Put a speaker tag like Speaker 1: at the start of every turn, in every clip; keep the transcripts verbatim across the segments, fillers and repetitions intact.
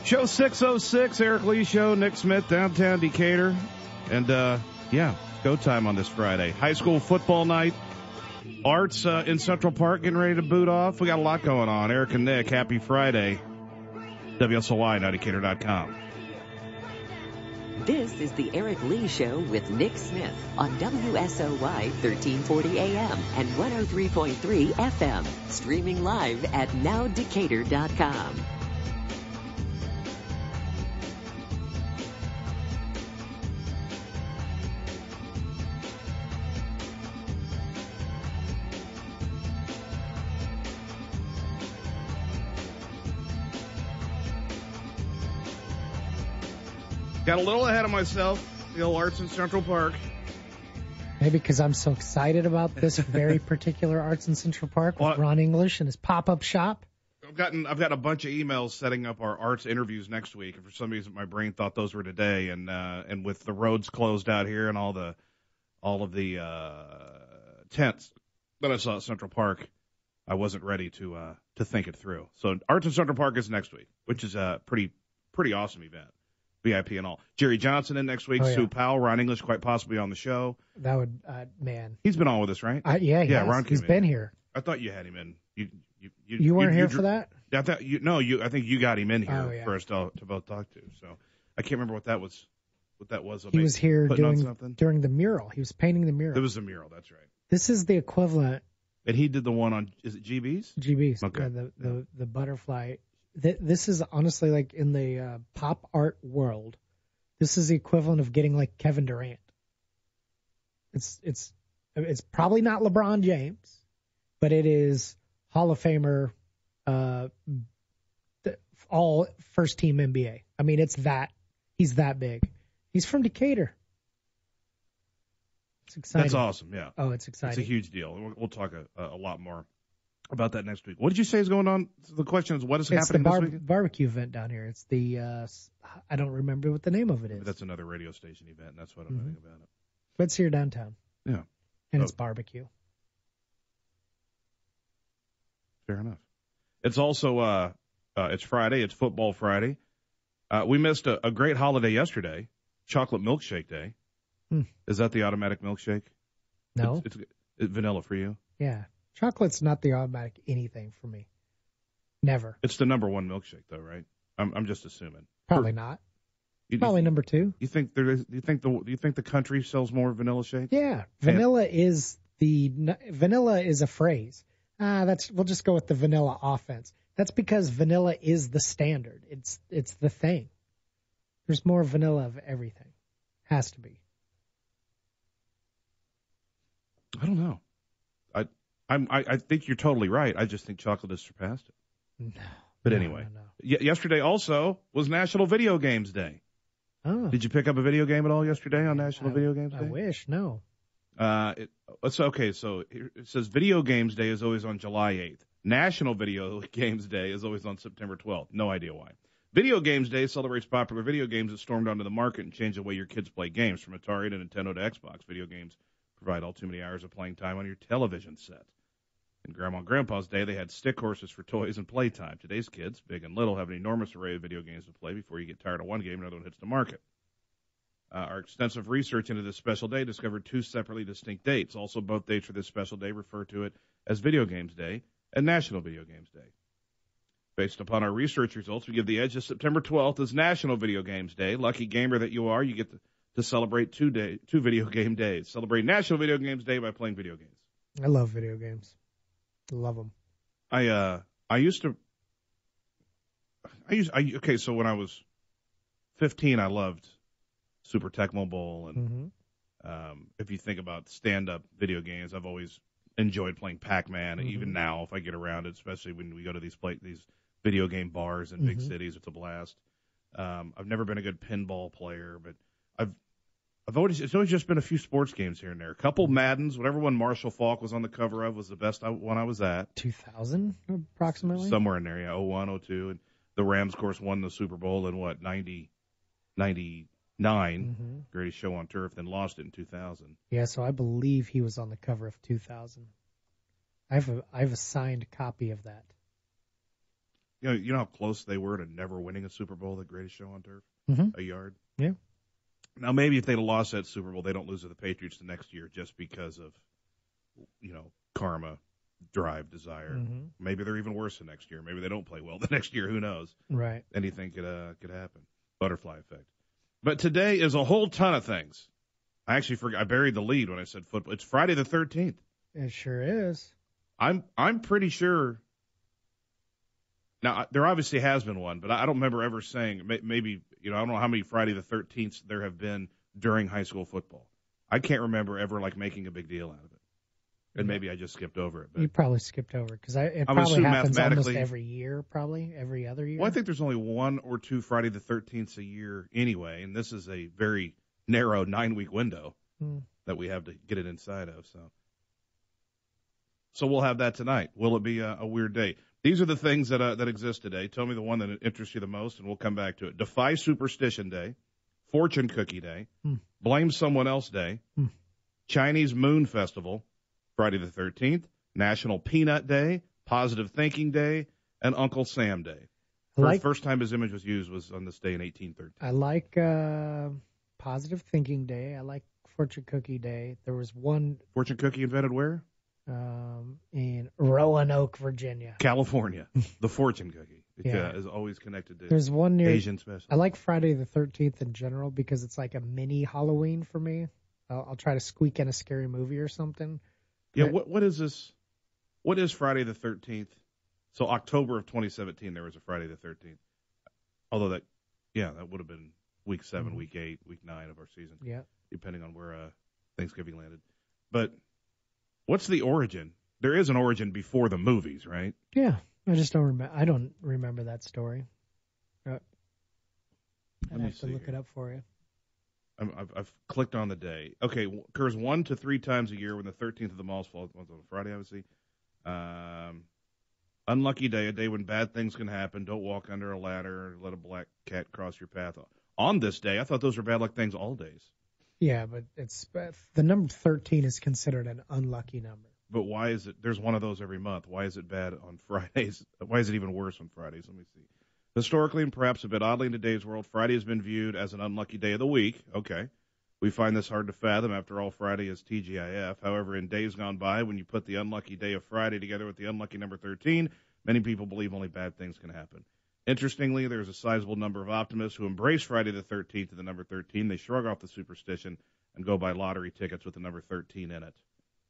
Speaker 1: Show six oh six, Eric Lee Show, Nick Smith, downtown Decatur. And, uh, yeah, go time on this Friday. High school football night. Arts uh, in Central Park getting ready to boot off. We got a lot going on. Eric and Nick, happy Friday. W S O Y, now Decatur dot com.
Speaker 2: This is the Eric Lee Show with Nick Smith on W S O Y thirteen forty A M and one oh three point three F M. Streaming live at now Decatur dot com.
Speaker 1: Got a little ahead of myself. The old Arts in Central Park.
Speaker 3: Maybe because I'm so excited about this very particular Arts in Central Park with
Speaker 1: Well,
Speaker 3: Ron English and his pop-up shop.
Speaker 1: I've gotten, I've got a bunch of emails setting up our arts interviews next week, and for some reason my brain thought those were today. And uh, and with the roads closed out here and all the all of the uh, tents that I saw at Central Park, I wasn't ready to uh, to think it through. So Arts in Central Park is next week, which is a pretty pretty awesome event. V I P and all. Jerry Johnson in next week.
Speaker 3: Oh, yeah.
Speaker 1: Sue Powell, Ron English, quite possibly on the show.
Speaker 3: That would, uh, man.
Speaker 1: He's been on with us, right?
Speaker 3: Uh, yeah, he
Speaker 1: yeah.
Speaker 3: has.
Speaker 1: Ron came
Speaker 3: He's
Speaker 1: in.
Speaker 3: been here.
Speaker 1: I thought you had him in. You you you,
Speaker 3: You weren't here
Speaker 1: you,
Speaker 3: for that?
Speaker 1: I thought you no. You I think you got him in here
Speaker 3: Oh, yeah.
Speaker 1: for us to, to both talk to. So I can't remember what that was. What that was.
Speaker 3: He was here
Speaker 1: putting on
Speaker 3: doing
Speaker 1: something.
Speaker 3: during the mural. He was painting the mural.
Speaker 1: It was a mural. That's right.
Speaker 3: This is the equivalent.
Speaker 1: And he did the one on. Is it G B's?
Speaker 3: G B's.
Speaker 1: Okay.
Speaker 3: Uh, the, the the butterfly. Th- this is honestly like in the uh, pop art world. This is the equivalent of getting like Kevin Durant. It's it's it's probably not LeBron James, but it is Hall of Famer, uh, th- all first team N B A. I mean, it's that he's that big. He's from Decatur. It's exciting.
Speaker 1: That's awesome. Yeah.
Speaker 3: Oh, it's exciting.
Speaker 1: It's a huge deal. We'll, we'll talk a, a lot more about that next week. What did you say is going on? The question is, what is
Speaker 3: it's
Speaker 1: happening
Speaker 3: the bar-
Speaker 1: this weekend?
Speaker 3: barbecue event down here. It's the uh, I don't remember what the name of it is.
Speaker 1: That's another radio station event. That's what I'm
Speaker 3: Mhm.
Speaker 1: thinking about it.
Speaker 3: But it's here downtown.
Speaker 1: Yeah.
Speaker 3: And
Speaker 1: Oh.
Speaker 3: it's barbecue.
Speaker 1: Fair enough. It's also uh, uh, it's Friday. It's Football Friday. Uh, we missed a, a great holiday yesterday, Chocolate Milkshake Day.
Speaker 3: Hmm.
Speaker 1: Is that the automatic milkshake?
Speaker 3: No.
Speaker 1: It's, it's, it's vanilla for you.
Speaker 3: Yeah. Chocolate's not the automatic anything for me. Never.
Speaker 1: It's the number one milkshake, though, right? I'm I'm just assuming.
Speaker 3: Probably not.
Speaker 1: You,
Speaker 3: Probably number two.
Speaker 1: You think there is? You think the you think the country sells more vanilla shakes?
Speaker 3: Yeah. Vanilla is the vanilla is a phrase. Ah, that's we'll just go with the vanilla offense. That's because vanilla is the standard. It's it's the thing. There's more vanilla of everything. Has to be.
Speaker 1: I don't know. I I'm I, I think you're totally right. I just think chocolate has surpassed it.
Speaker 3: No.
Speaker 1: But
Speaker 3: no,
Speaker 1: anyway,
Speaker 3: no, no.
Speaker 1: Y- yesterday also was National Video Games Day.
Speaker 3: Oh.
Speaker 1: Did you pick up a video game at all yesterday on National
Speaker 3: I,
Speaker 1: Video Games
Speaker 3: I
Speaker 1: Day?
Speaker 3: wish. No.
Speaker 1: Uh, it, it's okay. So here- it says Video Games Day is always on July eighth. National Video Games Day is always on September twelfth. No idea why. Video Games Day celebrates popular video games that stormed onto the market and changed the way your kids play games. From Atari to Nintendo to Xbox, video games provide all too many hours of playing time on your television set. In Grandma and Grandpa's day, they had stick horses for toys and playtime. Today's kids, big and little, have an enormous array of video games to play. Before you get tired of one game, another one hits the market. Uh, our extensive research into this special day discovered two separately distinct dates. Also, both dates for this special day refer to it as Video Games Day and National Video Games Day. Based upon our research results, we give the edge to September twelfth as National Video Games Day. Lucky gamer that you are, you get to, to celebrate two day, two video game days. Celebrate National Video Games Day by playing video games.
Speaker 3: I love video games. Love them.
Speaker 1: I uh I used to I used I okay so when I was fifteen I loved Super Tecmo Bowl and
Speaker 3: Mm-hmm.
Speaker 1: um if you think about stand up video games I've always enjoyed playing Pac-Man.
Speaker 3: Mm-hmm.
Speaker 1: Even now if I get around it, especially when we go to these play, these video game bars in big
Speaker 3: Mhm.
Speaker 1: cities, it's a blast. Um I've never been a good pinball player, but I've I've always it's always just been a few sports games here and there. A couple Maddens, whatever one Marshall Faulk was on the cover of was the best I, one I was at.
Speaker 3: two thousand approximately.
Speaker 1: Somewhere in there, yeah, oh one, oh two, and the Rams, of course, won the Super Bowl in what, ninety, ninety-nine,
Speaker 3: Mm-hmm.
Speaker 1: greatest show on turf, then lost it in two thousand.
Speaker 3: Yeah, so I believe he was on the cover of two thousand. I have a I have a signed copy of that.
Speaker 1: You know, you know how close they were to never winning a Super Bowl, the greatest show on turf,
Speaker 3: Mm-hmm.
Speaker 1: a yard.
Speaker 3: Yeah.
Speaker 1: Now maybe if they'd have lost that Super Bowl, they don't lose to the Patriots the next year just because of, you know, karma, drive, desire.
Speaker 3: Mm-hmm.
Speaker 1: Maybe they're even worse the next year. Maybe they don't play well the next year. Who knows?
Speaker 3: Right.
Speaker 1: Anything could uh, could happen. Butterfly effect. But today is a whole ton of things. I actually forgot. I buried the lead when I said football. It's Friday the thirteenth.
Speaker 3: It sure is.
Speaker 1: I'm I'm pretty sure. Now there obviously has been one, but I don't remember ever saying. Maybe you know I don't know how many Friday the thirteenths there have been during high school football. I can't remember ever like making a big deal out of it, and maybe I just skipped over it. But
Speaker 3: You probably skipped over because it
Speaker 1: I would
Speaker 3: probably
Speaker 1: assume
Speaker 3: happens almost
Speaker 1: mathematically-
Speaker 3: every year, probably every other year.
Speaker 1: well, I think there's only one or two Friday the thirteenths a year anyway, and this is a very narrow nine week window
Speaker 3: Hmm.
Speaker 1: that we have to get it inside of. So, so we'll have that tonight. Will it be a, a weird day? These are the things that uh, that exist today. Tell me the one that interests you the most, and we'll come back to it. Defy Superstition Day, Fortune Cookie Day,
Speaker 3: Hmm.
Speaker 1: Blame Someone Else Day,
Speaker 3: Hmm.
Speaker 1: Chinese Moon Festival, Friday the thirteenth, National Peanut Day, Positive Thinking Day, and Uncle Sam Day.
Speaker 3: I
Speaker 1: First,
Speaker 3: like
Speaker 1: first time his image was used was on this day in eighteen thirteen.
Speaker 3: I like uh, Positive Thinking Day. I like Fortune Cookie Day. There was one
Speaker 1: Fortune Cookie invented where?
Speaker 3: um, in Roanoke, Virginia.
Speaker 1: California. The Fortune Cookie. It
Speaker 3: Yeah.
Speaker 1: uh, is always connected to
Speaker 3: There's one near.
Speaker 1: Asian special.
Speaker 3: I like Friday the thirteenth in general because it's like a mini Halloween for me. I'll, I'll try to squeak in a scary movie or something.
Speaker 1: Yeah,
Speaker 3: Right.
Speaker 1: what what is this? What is Friday the thirteenth? So October of twenty seventeen, there was a Friday the thirteenth. Although that, yeah, that would have been week seven,
Speaker 3: Mhm.
Speaker 1: week eight, week nine of our season,
Speaker 3: Yeah.
Speaker 1: depending on where uh, Thanksgiving landed. But what's the origin? There is an origin before the movies, right?
Speaker 3: Yeah. I just don't remember. I don't remember that story. Uh, I'd
Speaker 1: Let me
Speaker 3: have to
Speaker 1: see
Speaker 3: look
Speaker 1: here.
Speaker 3: it up for you.
Speaker 1: I'm, I've, I've clicked on the day. Okay, w- occurs one to three times a year when the thirteenth of the month falls on a Friday, obviously. Um, unlucky day, a day when bad things can happen. Don't walk under a ladder or let a black cat cross your path. On this day, I thought those were bad luck things all days.
Speaker 3: Yeah, but it's the number thirteen is considered an unlucky number.
Speaker 1: But why is it, there's one of those every month. Why is it bad on Fridays? Why is it even worse on Fridays? Let me see. Historically, and perhaps a bit oddly in today's world, Friday has been viewed as an unlucky day of the week. Okay. We find this hard to fathom. After all, Friday is T G I F. However, in days gone by, when you put the unlucky day of Friday together with the unlucky number thirteen, many people believe only bad things can happen. Interestingly, there's a sizable number of optimists who embrace Friday the thirteenth and the number thirteen. They shrug off the superstition and go buy lottery tickets with the number thirteen in it.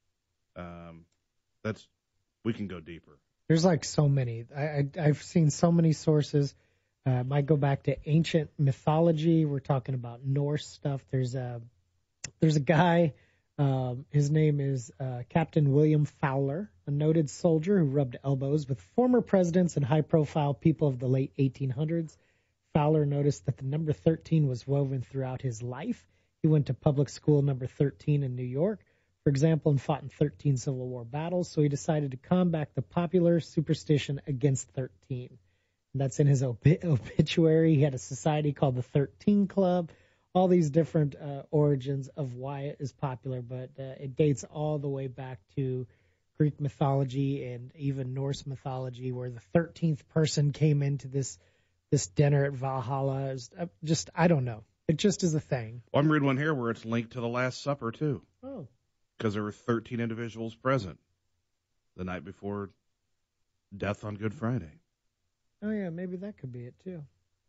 Speaker 1: Um, that's, we can go deeper.
Speaker 3: There's like so many. I, I I've seen so many sources. Uh, might go back to ancient mythology. We're talking about Norse stuff. There's a there's a guy. Um, his name is uh, Captain William Fowler, a noted soldier who rubbed elbows with former presidents and high-profile people of the late eighteen hundreds. Fowler noticed that the number thirteen was woven throughout his life. He went to public school number thirteen in New York, for example, and fought in thirteen Civil War battles, so he decided to combat the popular superstition against thirteen. And that's in his obi- obituary. He had a society called the thirteen Club, all these different uh, origins of why it is popular, but uh, it dates all the way back to Greek mythology and even Norse mythology, where the thirteenth person came into this this dinner at Valhalla. It was, uh, just, I don't know. It just is a thing.
Speaker 1: Well, I'm reading one here where it's linked to the Last Supper, too,
Speaker 3: Oh.
Speaker 1: because there were thirteen individuals present the night before death on Good Friday.
Speaker 3: Oh, yeah, maybe that could be it, too.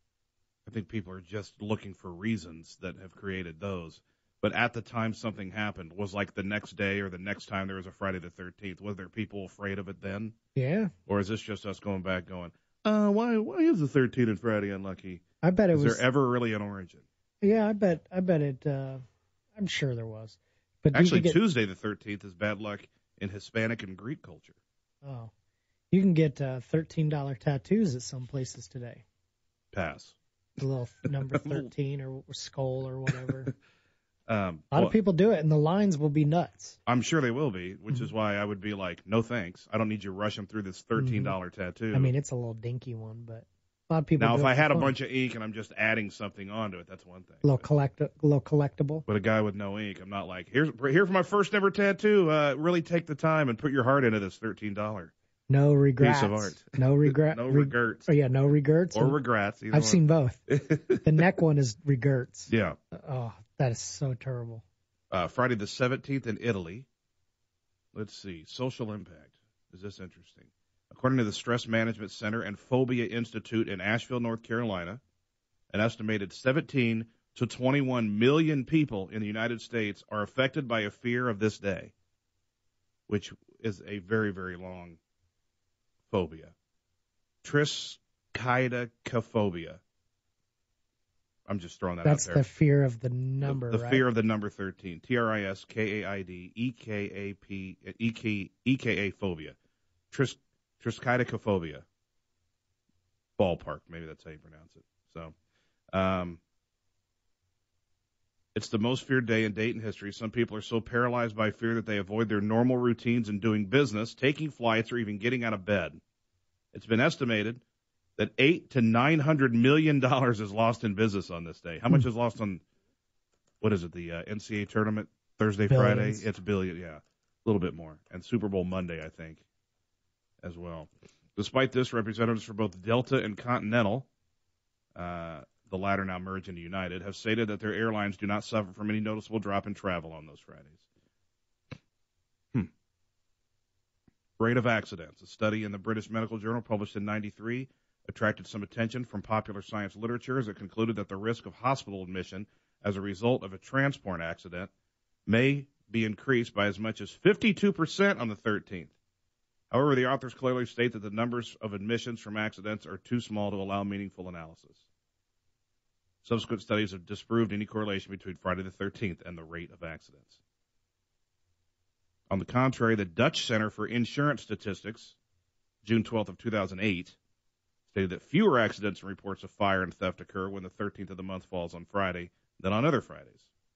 Speaker 1: I think people are just looking for reasons that have created those. But at the time something happened, was like the next day or the next time there was a Friday the thirteenth, was there people afraid of it then?
Speaker 3: Yeah.
Speaker 1: Or is this just us going back going, uh, why why is the thirteenth and Friday unlucky?
Speaker 3: I bet it
Speaker 1: Is
Speaker 3: was.
Speaker 1: there ever really an origin?
Speaker 3: Yeah, I bet. I bet it. Uh, I'm sure there was. But you
Speaker 1: Actually,
Speaker 3: could get,
Speaker 1: Tuesday the thirteenth is bad luck in Hispanic and Greek culture.
Speaker 3: oh, you can get uh, thirteen dollar tattoos at some places today.
Speaker 1: Pass.
Speaker 3: The little number thirteen or skull or whatever.
Speaker 1: Um,
Speaker 3: A lot
Speaker 1: well,
Speaker 3: of people do it, and the lines will be nuts.
Speaker 1: I'm sure they will be, which
Speaker 3: Mm-hmm.
Speaker 1: is why I would be like, no thanks. I don't need you rushing through this thirteen dollars tattoo.
Speaker 3: I mean, it's a little dinky one, but a lot of people.
Speaker 1: now,
Speaker 3: do
Speaker 1: if
Speaker 3: it
Speaker 1: I
Speaker 3: for
Speaker 1: had a
Speaker 3: fun.
Speaker 1: bunch of ink and I'm just adding something onto it, that's one thing.
Speaker 3: little
Speaker 1: But-
Speaker 3: collect, little collectible.
Speaker 1: But a guy with no ink, I'm not like, here's here for my first ever tattoo. Uh, really take the time and put your heart into this thirteen dollars.
Speaker 3: No regrets.
Speaker 1: Piece of art.
Speaker 3: No regret.
Speaker 1: No
Speaker 3: re-
Speaker 1: regrets.
Speaker 3: Oh yeah, no regrets.
Speaker 1: Or
Speaker 3: And
Speaker 1: regrets.
Speaker 3: I've seen both. The neck one is regrets.
Speaker 1: Yeah.
Speaker 3: Oh, that is so terrible.
Speaker 1: Uh, Friday the seventeenth in Italy. Let's see. Social impact. Is this interesting? According to the Stress Management Center and Phobia Institute in Asheville, North Carolina, an estimated seventeen to twenty-one million people in the United States are affected by a fear of this day, which is a very, very long phobia. Triskaidekaphobia. I'm just throwing that
Speaker 3: That's
Speaker 1: out there.
Speaker 3: the fear of the number,
Speaker 1: The, the
Speaker 3: right?
Speaker 1: fear of the number thirteen. T R I S K A I D E K A P E K E K A phobia. Tris, Triskaidekaphobia. Ballpark, maybe that's how you pronounce it. So, um, it's the most feared day in Dayton history. Some people are so paralyzed by fear that they avoid their normal routines in doing business, taking flights, or even getting out of bed. It's been estimated that eight to nine hundred million dollars is lost in business on this day. How much is lost on, what is it, the uh, N C A A tournament Thursday,
Speaker 3: Billions.
Speaker 1: Friday? It's a billion, yeah, a little bit more, and Super Bowl Monday, I think, as well. Despite this, representatives for both Delta and Continental, uh, the latter now merged into United, have stated that their airlines do not suffer from any noticeable drop in travel on those Fridays. Hmm. Rate of accidents. A study in the British Medical Journal published in ninety-three attracted some attention from popular science literature as it concluded that the risk of hospital admission as a result of a transport accident may be increased by as much as fifty-two percent on the thirteenth. However, the authors clearly state that the numbers of admissions from accidents are too small to allow meaningful analysis. Subsequent studies have disproved any correlation between Friday the thirteenth and the rate of accidents. On the contrary, the Dutch Center for Insurance Statistics, June twelfth of two thousand eight, stated that fewer accidents and reports of fire and theft occur when the thirteenth of the month falls on Friday than on other Fridays,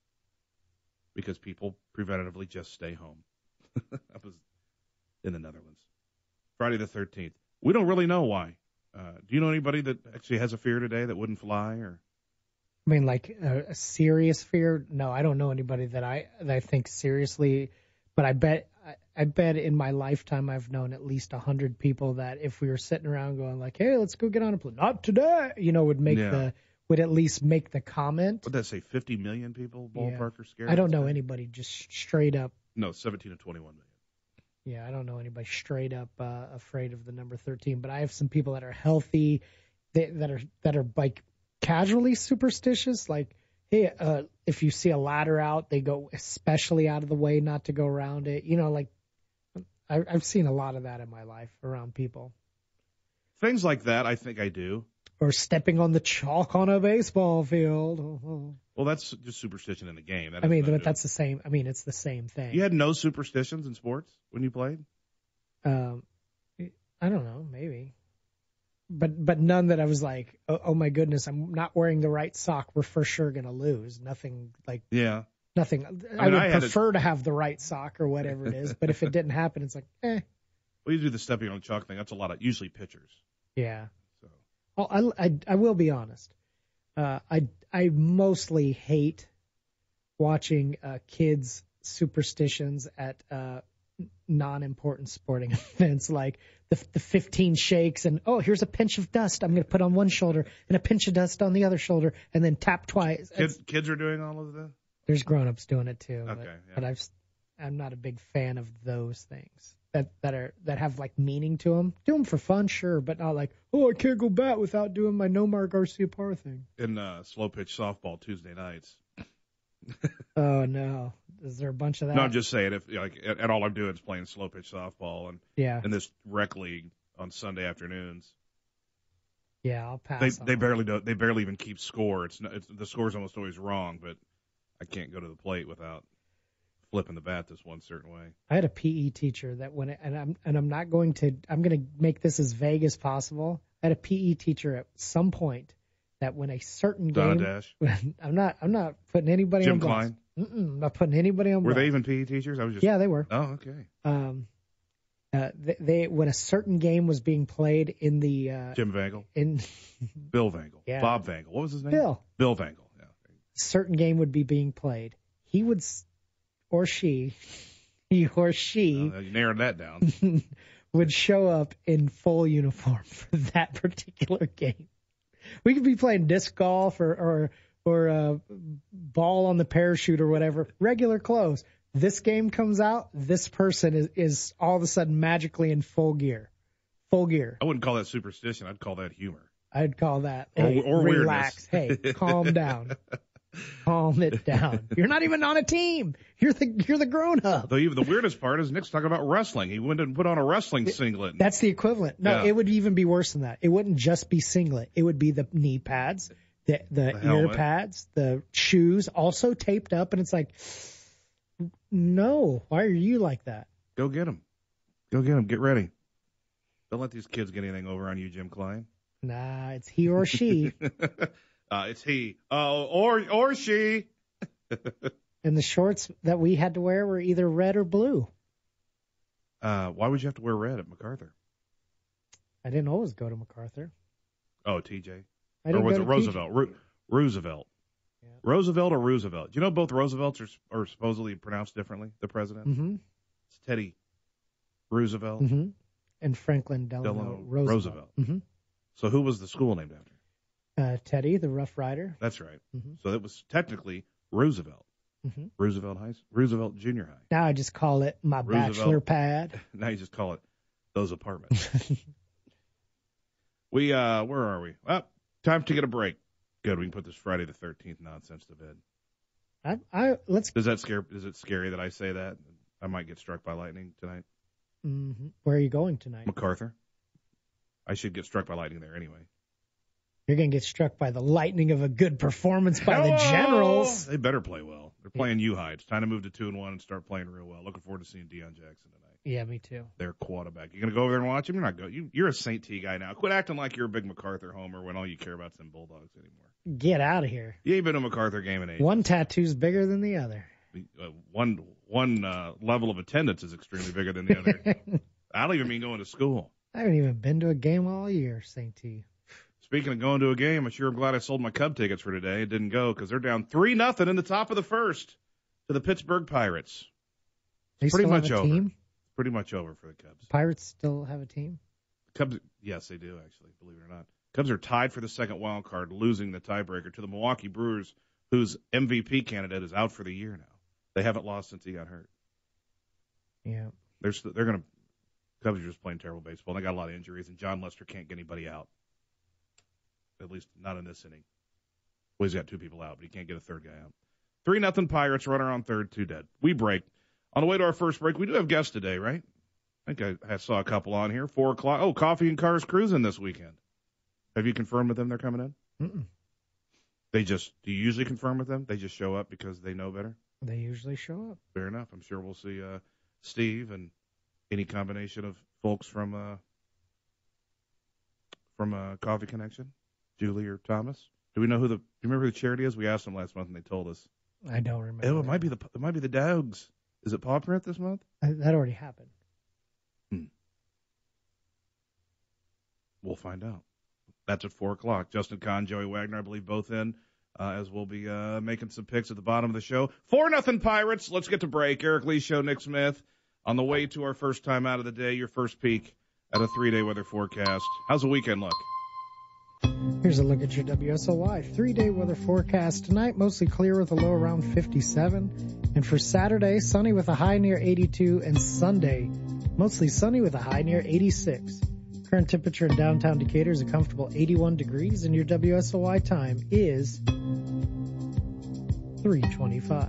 Speaker 1: because people preventatively just stay home. That was in the Netherlands. Friday the thirteenth. We don't really know why. Uh, do you know anybody that actually has a fear today that wouldn't fly? Or
Speaker 3: I mean, like a, a serious fear? No, I don't know anybody that I that I think seriously. But I bet I, I bet in my lifetime I've known at least a hundred people that if we were sitting around going like, "Hey, let's go get on a plane," not today, you know, would make
Speaker 1: Yeah.
Speaker 3: the would at least make the comment.
Speaker 1: Would that say fifty million people ballpark
Speaker 3: Yeah.
Speaker 1: are scared?
Speaker 3: I don't know
Speaker 1: today?
Speaker 3: anybody just straight up.
Speaker 1: No, seventeen to twenty-one million.
Speaker 3: Yeah, I don't know anybody straight up uh, afraid of the number thirteen. But I have some people that are healthy, that, that are that are like casually superstitious. Like, hey, uh, if you see a ladder out, they go especially out of the way not to go around it. You know, like I, I've seen a lot of that in my life around people.
Speaker 1: Things like that, I think I do.
Speaker 3: Or stepping on the chalk on a baseball field.
Speaker 1: Well, that's just superstition in the game. That
Speaker 3: I
Speaker 1: has
Speaker 3: mean,
Speaker 1: nothing to
Speaker 3: but
Speaker 1: do
Speaker 3: that's the same. I mean, it's the same thing.
Speaker 1: You had no superstitions in sports when you played?
Speaker 3: Um, I don't know, maybe, but but none that I was like, oh, oh my goodness, I'm not wearing the right sock. We're for sure gonna lose. Nothing like
Speaker 1: Yeah.
Speaker 3: nothing. I,
Speaker 1: mean,
Speaker 3: would
Speaker 1: I had
Speaker 3: prefer to have the right sock or whatever it is. But if it didn't happen, it's like, eh,
Speaker 1: Well, you do the stepping on the chalk thing. That's a lot of usually pitchers.
Speaker 3: yeah.
Speaker 1: So
Speaker 3: Well, I, I, I will be honest. Uh, I I mostly hate watching uh, kids' superstitions at uh, non-important sporting events, like the the fifteen shakes and oh, here's a pinch of dust I'm going to put on one shoulder and a pinch of dust on the other shoulder and then tap twice.
Speaker 1: kids, kids are doing all of that?
Speaker 3: There's grown-ups doing it too.
Speaker 1: Okay,
Speaker 3: but,
Speaker 1: yeah.
Speaker 3: but I've I'm not a big fan of those things that that are that have like meaning to them. Do them for fun, sure, but not like, oh, I can't go bat without doing my Nomar Garcia Parr thing.
Speaker 1: In uh, slow pitch softball Tuesday nights.
Speaker 3: Oh no, is there a bunch of that?
Speaker 1: No, I'm just saying, if like, and and all I'm doing is playing slow pitch softball and
Speaker 3: yeah,
Speaker 1: in this rec league on Sunday afternoons.
Speaker 3: yeah, I'll pass.
Speaker 1: They
Speaker 3: on
Speaker 1: they
Speaker 3: that.
Speaker 1: barely do, they barely even keep score. It's, not, it's the score's almost always wrong, but I can't go to the plate without flipping the bat this one certain way.
Speaker 3: I had a P E teacher that when it, and I'm and I'm not going to I'm going to make this as vague as possible. I had a P E teacher at some point that when a certain
Speaker 1: Donna
Speaker 3: game,
Speaker 1: Dash,
Speaker 3: I'm not I'm not putting anybody
Speaker 1: Jim
Speaker 3: on blast.
Speaker 1: Klein.
Speaker 3: Mm-mm, I'm not putting anybody on
Speaker 1: Were
Speaker 3: blast.
Speaker 1: they even P E teachers? I was just
Speaker 3: Yeah, they were.
Speaker 1: Oh, okay.
Speaker 3: Um, uh, they, they when a certain game was being played in the uh,
Speaker 1: Jim Vangle,
Speaker 3: in
Speaker 1: Bill Vangle,
Speaker 3: Yeah.
Speaker 1: Bob Vangle. What was his name?
Speaker 3: Bill,
Speaker 1: Bill Vangle. Yeah.
Speaker 3: certain game would be being played. He would s- or she, he or she
Speaker 1: Uh, you narrowed that down.
Speaker 3: would show up in full uniform for that particular game. We could be playing disc golf or or or uh, ball on the parachute or whatever, regular clothes. This game comes out, this person is, is all of a sudden magically in full gear. Full gear.
Speaker 1: I wouldn't call that superstition. I'd call that humor.
Speaker 3: I'd call that,
Speaker 1: or,
Speaker 3: hey,
Speaker 1: or
Speaker 3: relax.
Speaker 1: Weirdness.
Speaker 3: Hey, calm down. Calm it down. You're not even on a team. You're the you're the grown up.
Speaker 1: Though even the weirdest part is Nick's talking about wrestling. He went and put on a wrestling singlet.
Speaker 3: That's the equivalent. No,
Speaker 1: Yeah.
Speaker 3: it would even be worse than that. It wouldn't just be singlet. It would be the knee pads, the the,
Speaker 1: The
Speaker 3: ear
Speaker 1: helmet.
Speaker 3: pads, the shoes, also taped up, and it's like, no, why are you like that?
Speaker 1: Go get him. Go get him. Get ready. Don't let these kids get anything over on you, Jim Klein.
Speaker 3: Nah, it's he or she.
Speaker 1: uh, it's he. Oh, or or she.
Speaker 3: And the shorts that we had to wear were either red or blue.
Speaker 1: Uh, why would you have to wear red at MacArthur?
Speaker 3: I didn't always go to MacArthur.
Speaker 1: Oh, T J.
Speaker 3: I
Speaker 1: Or
Speaker 3: didn't
Speaker 1: was
Speaker 3: go
Speaker 1: it
Speaker 3: to
Speaker 1: Roosevelt? Ro- Roosevelt.
Speaker 3: Yeah.
Speaker 1: Roosevelt or Roosevelt? Do you know both Roosevelts are, are supposedly pronounced differently? The president.
Speaker 3: Mm-hmm.
Speaker 1: It's Teddy Roosevelt.
Speaker 3: Mm-hmm. And Franklin Delano,
Speaker 1: Delano
Speaker 3: Roosevelt.
Speaker 1: Roosevelt.
Speaker 3: Mm-hmm.
Speaker 1: So who was the school named after?
Speaker 3: Uh, Teddy, the Rough Rider.
Speaker 1: That's right.
Speaker 3: Mm-hmm.
Speaker 1: So it was technically Roosevelt.
Speaker 3: Mm-hmm.
Speaker 1: Roosevelt High, Roosevelt Junior High.
Speaker 3: Now I just call it my
Speaker 1: Roosevelt.
Speaker 3: bachelor pad.
Speaker 1: Now you just call it those apartments. we uh, where are we? Well, time to get a break. Good. We can put this Friday the thirteenth nonsense to bed.
Speaker 3: I, I let's.
Speaker 1: Does that scare? Is it scary that I say that? I might get struck by lightning tonight.
Speaker 3: Mm-hmm. Where are you going tonight?
Speaker 1: MacArthur. I should get struck by lightning there anyway.
Speaker 3: You're gonna get struck by the lightning of a good performance by the
Speaker 1: Hello!
Speaker 3: Generals.
Speaker 1: They better play well. They're playing U High. It's time to move to two and one and start playing real well. Looking forward to seeing Deion Jackson tonight.
Speaker 3: Yeah, me too.
Speaker 1: Their quarterback. You gonna go over there and watch him? You're not go. You, you're a Saint T guy now. Quit acting like you're a big MacArthur homer when all you care about is them Bulldogs anymore.
Speaker 3: Get out of here.
Speaker 1: You ain't been to a MacArthur game in ages.
Speaker 3: One tattoo's bigger than the other.
Speaker 1: Uh, one one uh, level of attendance is extremely bigger than the other. I don't even mean going to school.
Speaker 3: I haven't even been to a game all year, Saint T.
Speaker 1: Speaking of going to a game, I'm sure I'm glad I sold my Cub tickets for today. It didn't go because they're down three nothing in the top of the first to the Pittsburgh Pirates.
Speaker 3: They
Speaker 1: Pretty
Speaker 3: still
Speaker 1: much
Speaker 3: have a
Speaker 1: over.
Speaker 3: team?
Speaker 1: Pretty much over for the Cubs.
Speaker 3: Pirates still have a team?
Speaker 1: Cubs, yes, they do actually. Believe it or not, Cubs are tied for the second wild card, losing the tiebreaker to the Milwaukee Brewers, whose M V P candidate is out for the year now. They haven't lost since he got hurt.
Speaker 3: Yeah.
Speaker 1: They're st- they're gonna. Cubs are just playing terrible baseball. They got a lot of injuries, and John Lester can't get anybody out. At least not in this inning. Well, he's got two people out, but he can't get a third guy out. Three nothing Pirates. Runner on third, two dead. We break. On the way to our first break, we do have guests today, right? I think I, I saw a couple on here. Four o'clock. Oh, Coffee and Cars Cruising this weekend. Have you confirmed with them they're coming in?
Speaker 3: Mm-mm.
Speaker 1: They just. Do you usually confirm with them? They just show up because they know better.
Speaker 3: They usually show up.
Speaker 1: Fair enough. I'm sure we'll see uh, Steve and any combination of folks from uh, from uh, Coffee Connection, Julie or Thomas. Do we know who the? Do you remember who the charity is? We asked them last month and they told us.
Speaker 3: I don't remember.
Speaker 1: Oh, it might be the it might be the Dogs. Is it Paw Print this month?
Speaker 3: I, that already happened.
Speaker 1: Hmm. We'll find out. That's at four o'clock. Justin Kahn, Joey Wagner, I believe, both in. Uh, as we'll be uh, making some picks at the bottom of the show. Four nothing Pirates. Let's get to break. Eric Lee Show, Nick Smith. On the way to our first time out of the day, your first peek at a three-day weather forecast. How's the weekend look?
Speaker 3: Here's a look at your W S O Y three-day weather forecast. Tonight, mostly clear with a low around fifty-seven. And for Saturday, sunny with a high near eighty-two. And Sunday, mostly sunny with a high near eighty-six. Current temperature in downtown Decatur is a comfortable eighty-one degrees, and your W S O Y time is three twenty-five.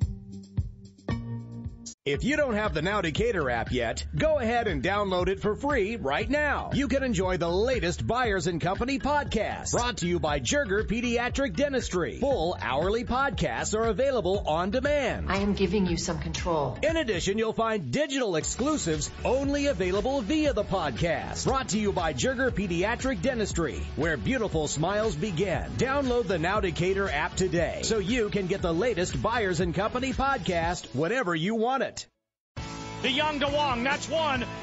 Speaker 4: If you don't have the Now Decatur app yet, go ahead and download it for free right now. You can enjoy the latest Byers and Company podcast, brought to you by Jerger Pediatric Dentistry. Full hourly podcasts are available on demand.
Speaker 5: I am giving you some control.
Speaker 4: In addition, you'll find digital exclusives only available via the podcast. Brought to you by Jerger Pediatric Dentistry, where beautiful smiles begin. Download the Now Decatur app today so you can get the latest Byers and Company podcast whenever you want it.
Speaker 6: DeYoung to Wong, that's one.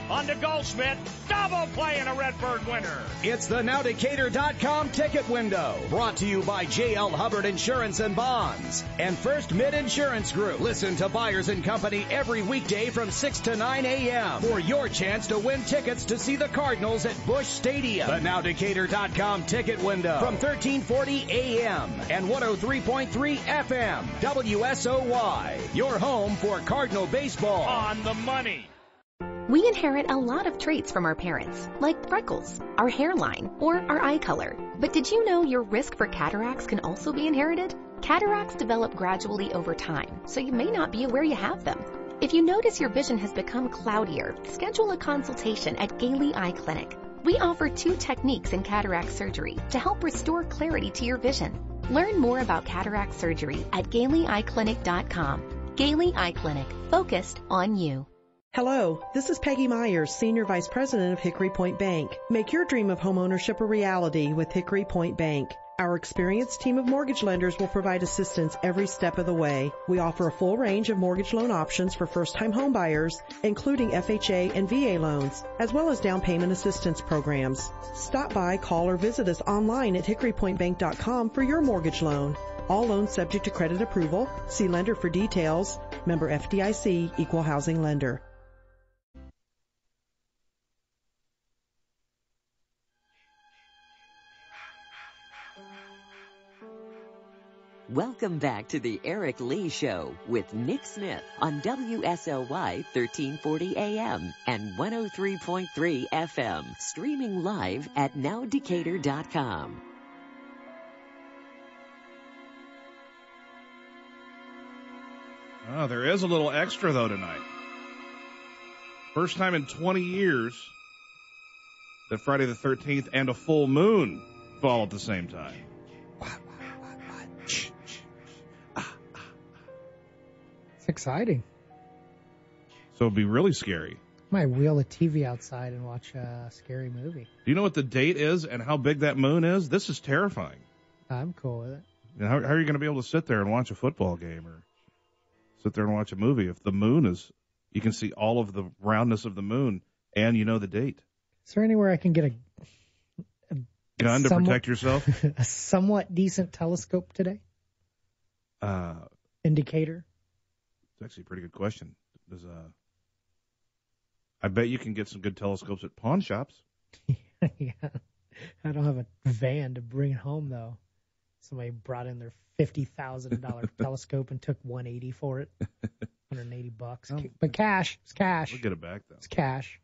Speaker 6: On to Goldschmidt. Double play and a Redbird winner.
Speaker 4: It's the Now Decatur dot com ticket window. Brought to you by J L Hubbard Insurance and Bonds and First Mid Insurance Group. Listen to Byers and Company every weekday from six to nine a.m. for your chance to win tickets to see the Cardinals at Busch Stadium. The Now Decatur dot com ticket window from thirteen forty a.m. and one oh three point three F M. W S O Y, your home for Cardinal baseball.
Speaker 6: On the money.
Speaker 7: We inherit a lot of traits from our parents, like freckles, our hairline, or our eye color. But did you know your risk for cataracts can also be inherited? Cataracts develop gradually over time, so you may not be aware you have them. If you notice your vision has become cloudier, schedule a consultation at Gailey Eye Clinic. We offer two techniques in cataract surgery to help restore clarity to your vision. Learn more about cataract surgery at Gailey Eye Clinic dot com. Gailey Eye Clinic, focused on you.
Speaker 8: Hello, this is Peggy Myers, Senior Vice President of Hickory Point Bank. Make your dream of homeownership a reality with Hickory Point Bank. Our experienced team of mortgage lenders will provide assistance every step of the way. We offer a full range of mortgage loan options for first-time home buyers, including F H A and V A loans, as well as down payment assistance programs. Stop by, call, or visit us online at hickory point bank dot com for your mortgage loan. All loans subject to credit approval. See lender for details. Member F D I C, Equal Housing Lender.
Speaker 2: Welcome back to the Eric Lee Show with Nick Smith on W S L Y thirteen forty A M and one oh three point three F M. Streaming live at now decatur dot com.
Speaker 1: Oh, there is a little extra, though, tonight. First time in twenty years that Friday the thirteenth and a full moon fall at the same time.
Speaker 3: It's exciting.
Speaker 1: So it'd be really scary.
Speaker 3: Might wheel a T V outside and watch a scary movie.
Speaker 1: Do you know what the date is and how big that moon is? This is terrifying.
Speaker 3: I'm cool with it.
Speaker 1: You know, how, how are you going to be able to sit there and watch a football game or sit there and watch a movie if the moon is, you can see all of the roundness of the moon and you know the date?
Speaker 3: Is there anywhere I can get a, a
Speaker 1: gun to
Speaker 3: somewhat,
Speaker 1: protect yourself?
Speaker 3: A somewhat decent telescope today?
Speaker 1: Uh,
Speaker 3: Indicator?
Speaker 1: It's actually a pretty good question. Does, uh, I bet you can get some good telescopes at pawn shops.
Speaker 3: Yeah. I don't have a van to bring it home, though. Somebody brought in their fifty thousand dollars telescope and took one hundred eighty dollars for it. one hundred eighty bucks.
Speaker 1: Oh,
Speaker 3: but cash. It's cash.
Speaker 1: We'll get it back, though.
Speaker 3: It's cash.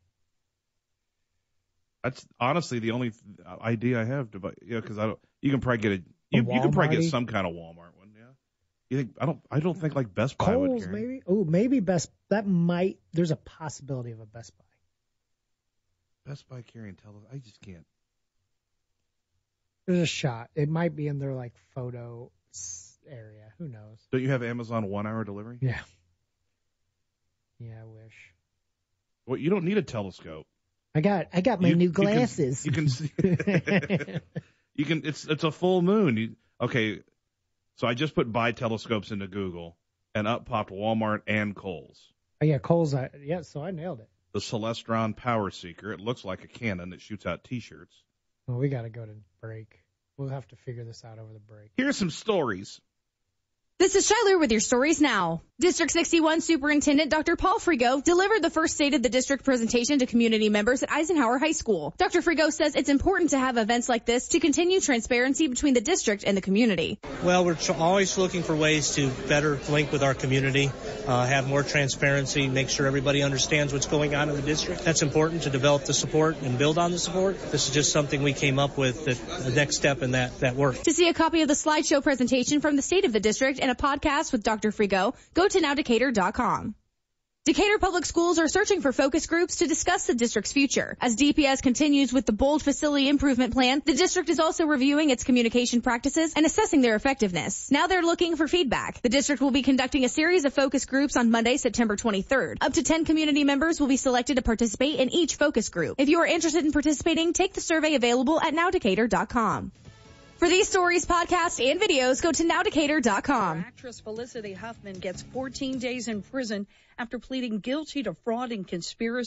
Speaker 1: That's honestly the only idea I have to buy. Yeah, because I don't. You can probably get a. You, you can probably get some kind of Walmart one. Yeah. You think? I don't. I don't think like Best Buy would
Speaker 3: Kohl's,
Speaker 1: carry.
Speaker 3: maybe. Oh, maybe Best. That might. There's a possibility of a Best Buy.
Speaker 1: Best Buy carrying television. I just can't.
Speaker 3: There's a shot. It might be in their like photo area. Who knows?
Speaker 1: Don't you have Amazon one hour delivery?
Speaker 3: Yeah. Yeah, I wish.
Speaker 1: Well, you don't need a telescope.
Speaker 3: I got. I got my
Speaker 1: You-
Speaker 3: new
Speaker 1: you can-
Speaker 3: glasses.
Speaker 1: You can. see, you can. It's it's a full moon. You, okay, so I just put buy telescopes into Google, and up popped Walmart and Kohl's.
Speaker 3: Oh, yeah, Kohl's. I, yeah, so I nailed it.
Speaker 1: The Celestron Power Seeker. It looks like a cannon that shoots out T-shirts.
Speaker 3: Well, we got to go to break. We'll have to figure this out over the break.
Speaker 1: Here's some stories.
Speaker 9: This is Shyler with your stories now. District sixty-one Superintendent Doctor Paul Frigo delivered the first State of the District presentation to community members at Eisenhower High School. Doctor Frigo says it's important to have events like this to continue transparency between the district and the community.
Speaker 10: Well, we're tr- always looking for ways to better link with our community, uh, have more transparency, make sure everybody understands what's going on in the district. That's important to develop the support and build on the support. This is just something we came up with, that the next step in that, that work.
Speaker 9: To see a copy of the slideshow presentation from the State of the District and a podcast with Doctor Frigo, go to now decatur dot com. Decatur Public Schools are searching for focus groups to discuss the district's future. As D P S continues with the bold facility improvement plan, the district is also reviewing its communication practices and assessing their effectiveness. Now they're looking for feedback. The district will be conducting a series of focus groups on Monday, September twenty-third. Up to ten community members will be selected to participate in each focus group. If you are interested in participating, take the survey available at now decatur dot com. For these stories, podcasts, and videos, go to now decatur dot com.
Speaker 11: Actress Felicity Huffman gets fourteen days in prison after pleading guilty to fraud and conspiracy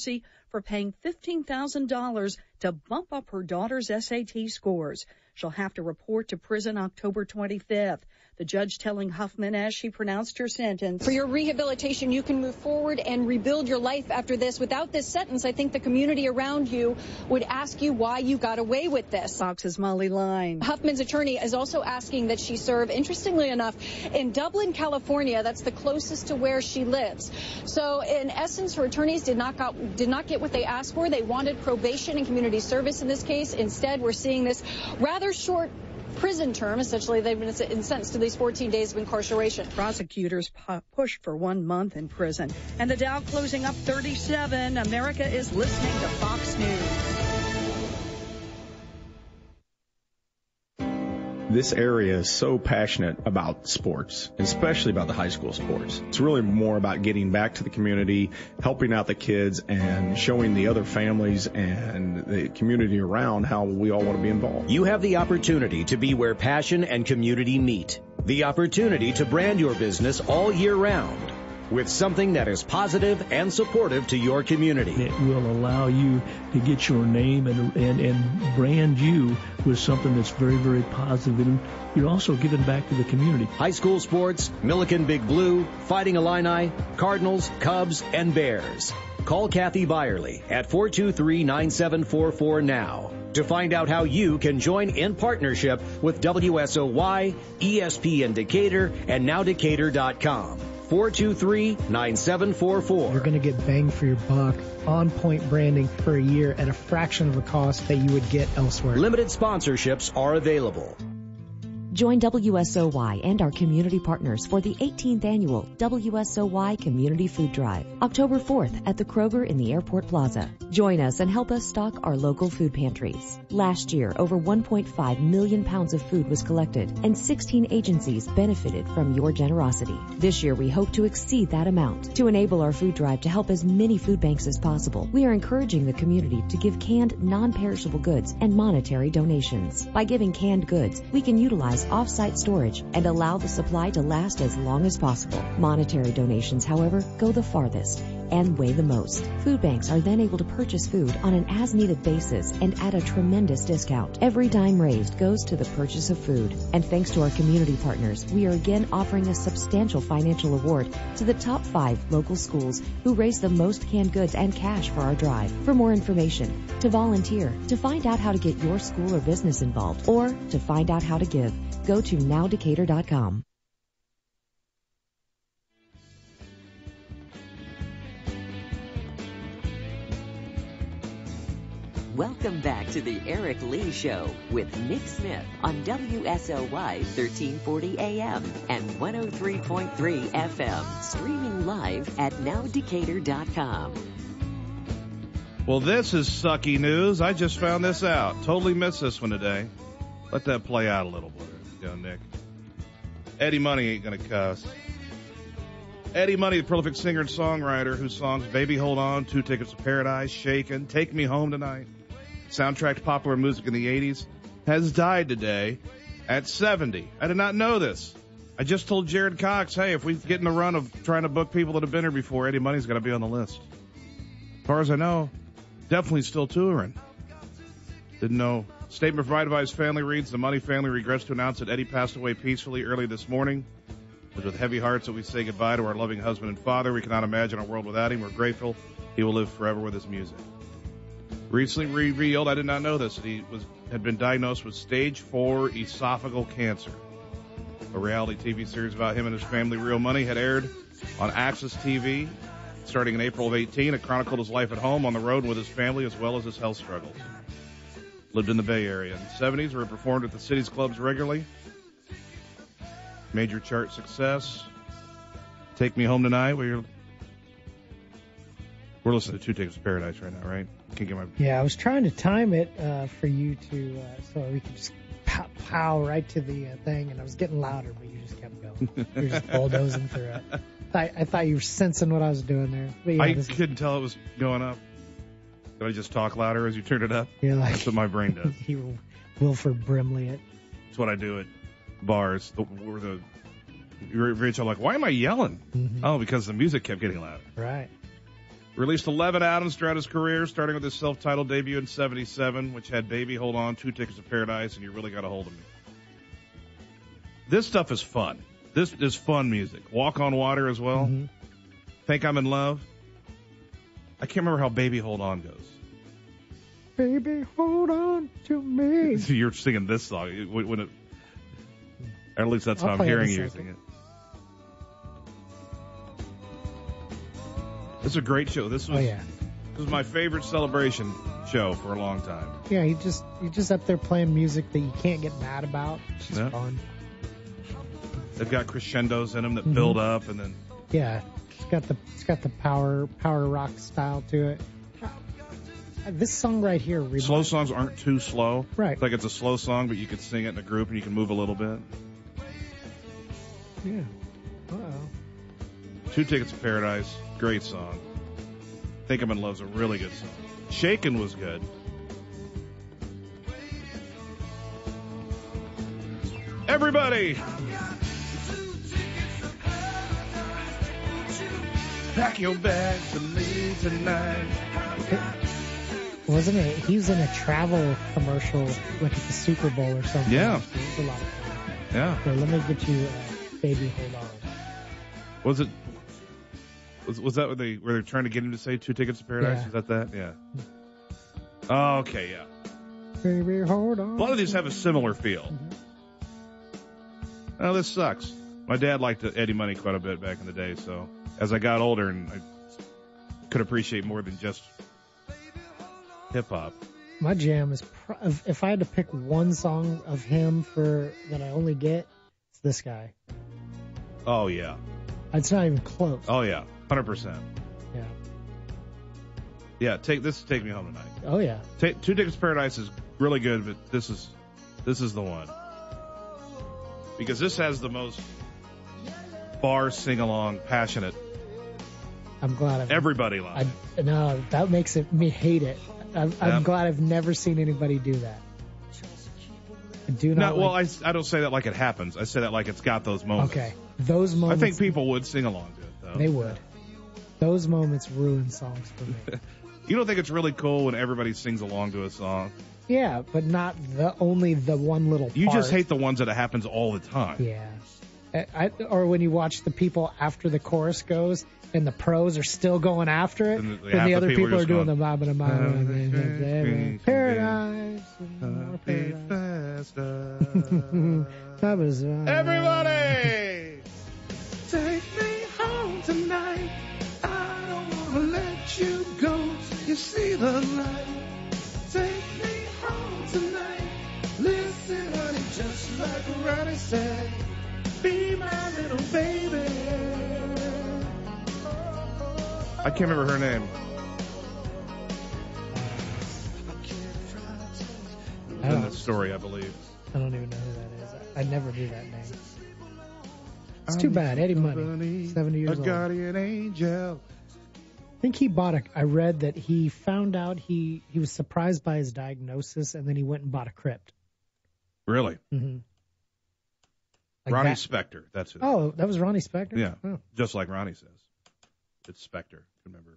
Speaker 11: for paying fifteen thousand dollars to bump up her daughter's S A T scores. She'll have to report to prison October twenty-fifth. The judge telling Huffman as she pronounced her sentence.
Speaker 12: For your rehabilitation, you can move forward and rebuild your life after this. Without this sentence, I think the community around you would ask you why you got away with this.
Speaker 11: Fox's Molly Line.
Speaker 12: Huffman's attorney is also asking that she serve, interestingly enough, in Dublin, California. That's the closest to where she lives. So in essence, her attorneys did not got, did not get what they asked for. They wanted probation and community service in this case. Instead, we're seeing this rather short prison term. Essentially, they've been sentenced to these fourteen days of incarceration.
Speaker 11: Prosecutors pu- pushed for one month in prison. And the Dow closing up thirty-seven. America is listening to Fox News.
Speaker 13: This area is so passionate about sports, especially about the high school sports. It's really more about getting back to the community, helping out the kids, and showing the other families and the community around how we all want to be involved.
Speaker 4: You have the opportunity to be where passion and community meet. The opportunity to brand your business all year round with something that is positive and supportive to your community.
Speaker 14: It will allow you to get your name and, and, and brand you with something that's very, very positive. And you're also giving back to the community.
Speaker 4: High school sports, Milliken Big Blue, Fighting Illini, Cardinals, Cubs, and Bears. Call Kathy Byerly at four two three, nine seven four four now to find out how you can join in partnership with W S O Y, E S P N Decatur, and now Decatur dot com. four two three, nine seven four four.
Speaker 3: You're going to get bang for your buck, on-point branding for a year at a fraction of the cost that you would get elsewhere.
Speaker 4: Limited sponsorships are available.
Speaker 2: Join W S O Y and our community partners for the eighteenth annual W S O Y Community Food Drive, October fourth at the Kroger in the Airport Plaza. Join us and help us stock our local food pantries. Last year, over one point five million pounds of food was collected, and sixteen agencies benefited from your generosity. This year, we hope to exceed that amount. To enable our food drive to help as many food banks as possible, we are encouraging the community to give canned, non-perishable goods and monetary donations. By giving canned goods, we can utilize off-site storage and allow the supply to last as long as possible. Monetary donations, however, go the farthest and weigh the most. Food banks are then able to purchase food on an as-needed basis and at a tremendous discount. Every dime raised goes to the purchase of food. And thanks to our community partners, we are again offering a substantial financial award to the top five local schools who raise the most canned goods and cash for our drive. For more information, to volunteer, to find out how to get your school or business involved, or to find out how to give, go to now Decatur dot com. Welcome back to the Eric Lee Show with Nick Smith on W S O Y thirteen forty A M and one oh three point three F M. Streaming live at now Decatur dot com.
Speaker 1: Well, this is sucky news. I just found this out. Totally missed this one today. Let that play out a little bit. Go, Nick. Eddie Money ain't gonna cuss. Eddie Money, the prolific singer and songwriter whose songs Baby Hold On, Two Tickets to Paradise, Shakin', Take Me Home Tonight, soundtrack to popular music in the eighties, has died today at seventy. I did not know this. I just told Jared Cox, hey, if we get in the run of trying to book people that have been here before, Eddie Money's got to be on the list. As far as I know, definitely still touring. Didn't know. Statement provided by his family reads, the Money family regrets to announce that Eddie passed away peacefully early this morning. It was with heavy hearts that we say goodbye to our loving husband and father. We cannot imagine our world without him. We're grateful he will live forever with his music. Recently revealed, I did not know this, that he was had been diagnosed with stage four esophageal cancer. A reality T V series about him and his family, Real Money, had aired on Access T V starting in April of eighteen. It chronicled his life at home, on the road, with his family, as well as his health struggles. Lived in the Bay Area. In the seventies, where he performed at the city's clubs regularly. Major chart success. Take Me Home Tonight. We're, we're listening to Two Tickets to Paradise right now, right? Can't get my...
Speaker 3: Yeah, I was trying to time it uh, for you to, uh, so we could just pow, pow right to the uh, thing, and I was getting louder, but you just kept going. You were just bulldozing through it. I, I thought you were sensing what I was doing there. But yeah,
Speaker 1: I
Speaker 3: this
Speaker 1: couldn't
Speaker 3: is...
Speaker 1: tell it was going up. Did I just talk louder as you turned it up?
Speaker 3: You're like,
Speaker 1: that's what my brain does.
Speaker 3: You Wilford Brimley it.
Speaker 1: That's what I do at bars. The, where the Rich, I'm like, why am I yelling? Mm-hmm. Oh, because the music kept getting louder.
Speaker 3: Right.
Speaker 1: Released eleven albums throughout his career, starting with his self-titled debut in seventy-seven, which had Baby Hold On, Two Tickets to Paradise, and You Really Got a Hold of Me. This stuff is fun. This is fun music. Walk on Water as well.
Speaker 3: Mm-hmm.
Speaker 1: Think I'm in Love. I can't remember how Baby Hold On goes.
Speaker 3: Baby, hold on to me.
Speaker 1: So you're singing this song. When when it, or at least that's
Speaker 3: I'll
Speaker 1: how I'm
Speaker 3: play it in
Speaker 1: hearing
Speaker 3: a
Speaker 1: you
Speaker 3: second.
Speaker 1: sing it. This is a great show. This was,
Speaker 3: Oh, yeah.
Speaker 1: this was my favorite celebration show for a long time.
Speaker 3: Yeah, he just he just up there playing music that you can't get mad about. It's just
Speaker 1: Yeah.
Speaker 3: fun.
Speaker 1: They've got crescendos in them that
Speaker 3: Mhm.
Speaker 1: build up, and then
Speaker 3: Yeah, it's got the it's got the power power rock style to it. Uh, This song right here, reminds,
Speaker 1: slow songs aren't too slow.
Speaker 3: Right.
Speaker 1: It's like it's a slow song, but you could sing it in a group and you can move a little bit.
Speaker 3: Yeah. Uh oh.
Speaker 1: Two Tickets to Paradise, great song. Think I'm in Love's a really good song. Shakin' was good. Everybody! Pack your bags and leave tonight.
Speaker 3: Wasn't it? He was in a travel commercial, like at the Super Bowl or something.
Speaker 1: Yeah.
Speaker 3: It was a lot of fun.
Speaker 1: Yeah.
Speaker 3: Here, let me get you, uh, Baby, Hold On.
Speaker 1: Was it? Was, was that where they were they trying to get him to say Two Tickets to Paradise?
Speaker 3: Yeah.
Speaker 1: Is that that? Yeah. Oh, okay, yeah.
Speaker 3: Baby, hold on.
Speaker 1: A lot of these have a similar feel. Oh, this sucks. My dad liked Eddie Money quite a bit back in the day, so as I got older and I could appreciate more than just hip hop.
Speaker 3: My jam is, pro- if- if I had to pick one song of him for that I only get, it's this guy.
Speaker 1: Oh yeah.
Speaker 3: It's not even close.
Speaker 1: Oh yeah. Hundred percent.
Speaker 3: Yeah.
Speaker 1: Yeah. Take this. Take Me Home Tonight.
Speaker 3: Oh yeah.
Speaker 1: Take, Two Tickets to Paradise is really good, but this is this is the one because this has the most bar sing along, passionate.
Speaker 3: I'm glad I've
Speaker 1: Everybody loves.
Speaker 3: I, no, that makes it me hate it. I'm,
Speaker 1: Yeah.
Speaker 3: I'm glad I've never seen anybody do that. I do
Speaker 1: No,
Speaker 3: not.
Speaker 1: well,
Speaker 3: like,
Speaker 1: I, I don't say that like it happens. I say that like it's got those moments.
Speaker 3: okay, those
Speaker 1: I
Speaker 3: moments.
Speaker 1: think people would sing along to it, though.
Speaker 3: They would. Those moments ruin songs for me.
Speaker 1: You don't think it's really cool when everybody sings along to a song?
Speaker 3: Yeah, but not the only the one little.
Speaker 1: You
Speaker 3: part.
Speaker 1: just hate the ones that it happens all the time.
Speaker 3: Yeah. I, I, or when you watch the people after the chorus goes and the pros are still going after it,
Speaker 1: And
Speaker 3: and
Speaker 1: the-
Speaker 3: the,
Speaker 1: half the
Speaker 3: other
Speaker 1: people are
Speaker 3: people are
Speaker 1: just
Speaker 3: doing
Speaker 1: going,
Speaker 3: the baba da baba paradise, more paradise. That was uh,
Speaker 1: Everybody!
Speaker 15: Take me home tonight. I don't wanna let you go. You see the light. Take me home tonight. Listen, honey, just like Ronnie said. Be my little baby.
Speaker 1: I can't remember her name.
Speaker 3: I
Speaker 1: In
Speaker 3: don't,
Speaker 1: the story, I believe.
Speaker 3: I don't even know who that is. I, I never knew that name. It's too bad. Eddie Money, seventy years
Speaker 1: A
Speaker 3: old.
Speaker 1: guardian angel.
Speaker 3: I think he bought a. I read that he found out he he was surprised by his diagnosis, and then he went and bought a crypt.
Speaker 1: Really?
Speaker 3: Mm-hmm. Like
Speaker 1: Ronnie
Speaker 3: that-
Speaker 1: Spector. That's who.
Speaker 3: Oh, that was Ronnie Spector?
Speaker 1: Yeah.
Speaker 3: Oh.
Speaker 1: Just like Ronnie says. It's Spector. Remember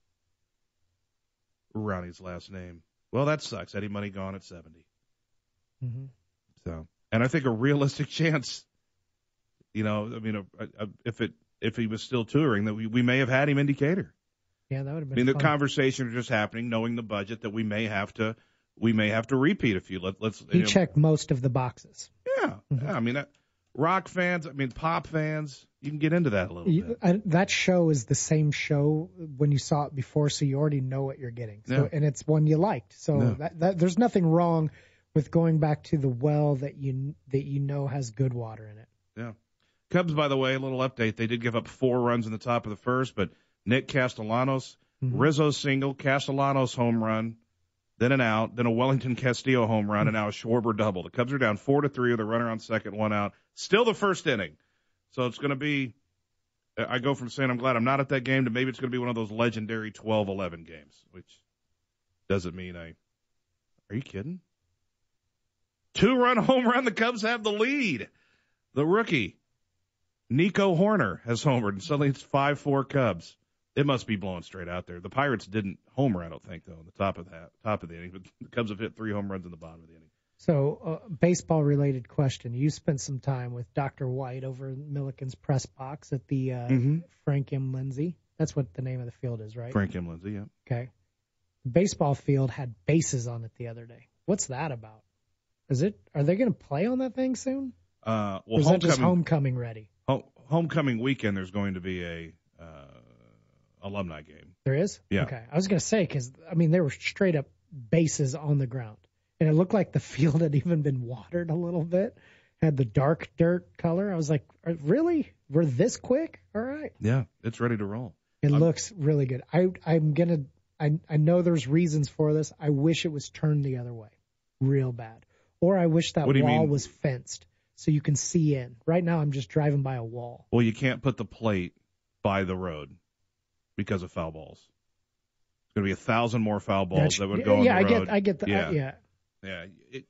Speaker 1: Ronnie's last name. Well, that sucks. Eddie Money gone at seventy.
Speaker 3: Mm-hmm.
Speaker 1: So, and I think a realistic chance, you know, I mean, a, a, if it if he was still touring, that we, we may have had him in Decatur.
Speaker 3: Yeah, that would have
Speaker 1: I
Speaker 3: been
Speaker 1: mean, the
Speaker 3: fun.
Speaker 1: conversation is just happening, knowing the budget that we may have to we may have to repeat a few. Let, let's
Speaker 3: He
Speaker 1: you know,
Speaker 3: checked most of the boxes.
Speaker 1: Yeah,
Speaker 3: Mm-hmm.
Speaker 1: yeah. I mean, that, rock fans. I mean, pop fans. You can get into that a little
Speaker 3: You,
Speaker 1: bit.
Speaker 3: I, that show is the same show when you saw it before, so you already know what you're getting. So,
Speaker 1: Yeah.
Speaker 3: and it's one you liked. So
Speaker 1: Yeah.
Speaker 3: that, that, there's nothing wrong with going back to the well that you that you know has good water in it.
Speaker 1: Yeah. Cubs, by the way, a little update. They did give up four runs in the top of the first, but Nick Castellanos,
Speaker 3: Mhm.
Speaker 1: Rizzo single, Castellanos home run, then an out, then a Wellington Castillo home run, and now a Schwarber double. The Cubs are down four to three with a runner on second, one out. Still the first inning. So it's going to be, I go from saying I'm glad I'm not at that game to maybe it's going to be one of those legendary twelve eleven games, which doesn't mean I, are you kidding? Two-run home run, the Cubs have the lead. The rookie, Nico Horner, has homered, and suddenly it's five four Cubs. It must be blowing straight out there. The Pirates didn't homer, I don't think, though, on the top of that, top of the inning. But the Cubs have hit three home runs in the bottom of the inning.
Speaker 3: So, uh, baseball-related question. You spent some time with Doctor White over in Milliken's press box at the uh,
Speaker 1: mm-hmm.
Speaker 3: Frank M. Lindsay. That's what the name of the field is, right?
Speaker 1: Frank M. Lindsay, yeah.
Speaker 3: Okay. The baseball field had bases on it the other day. What's that about? Is it? Are they going to play on that thing soon?
Speaker 1: Uh, well,
Speaker 3: or is that just homecoming ready?
Speaker 1: Home, homecoming weekend, there's going to be a uh, alumni game.
Speaker 3: There is?
Speaker 1: Yeah.
Speaker 3: Okay. I was going to say, because, I mean, there were straight up bases on the ground. And it looked like the field had even been watered a little bit, had the dark dirt color. I was like, really? We're this quick? All right.
Speaker 1: Yeah, it's ready to roll.
Speaker 3: It
Speaker 1: I'm,
Speaker 3: looks really good. I, I'm going to, I, I know there's reasons for this. I wish it was turned the other way real bad. Or I wish that wall was fenced so you can see in. Right now I'm just driving by a wall.
Speaker 1: Well, you can't put the plate by the road because of foul balls. There's going to be a thousand more foul balls
Speaker 3: That's,
Speaker 1: that would go
Speaker 3: yeah,
Speaker 1: on the
Speaker 3: I
Speaker 1: road.
Speaker 3: get, I get the,
Speaker 1: yeah.
Speaker 3: I, yeah.
Speaker 1: Yeah. It,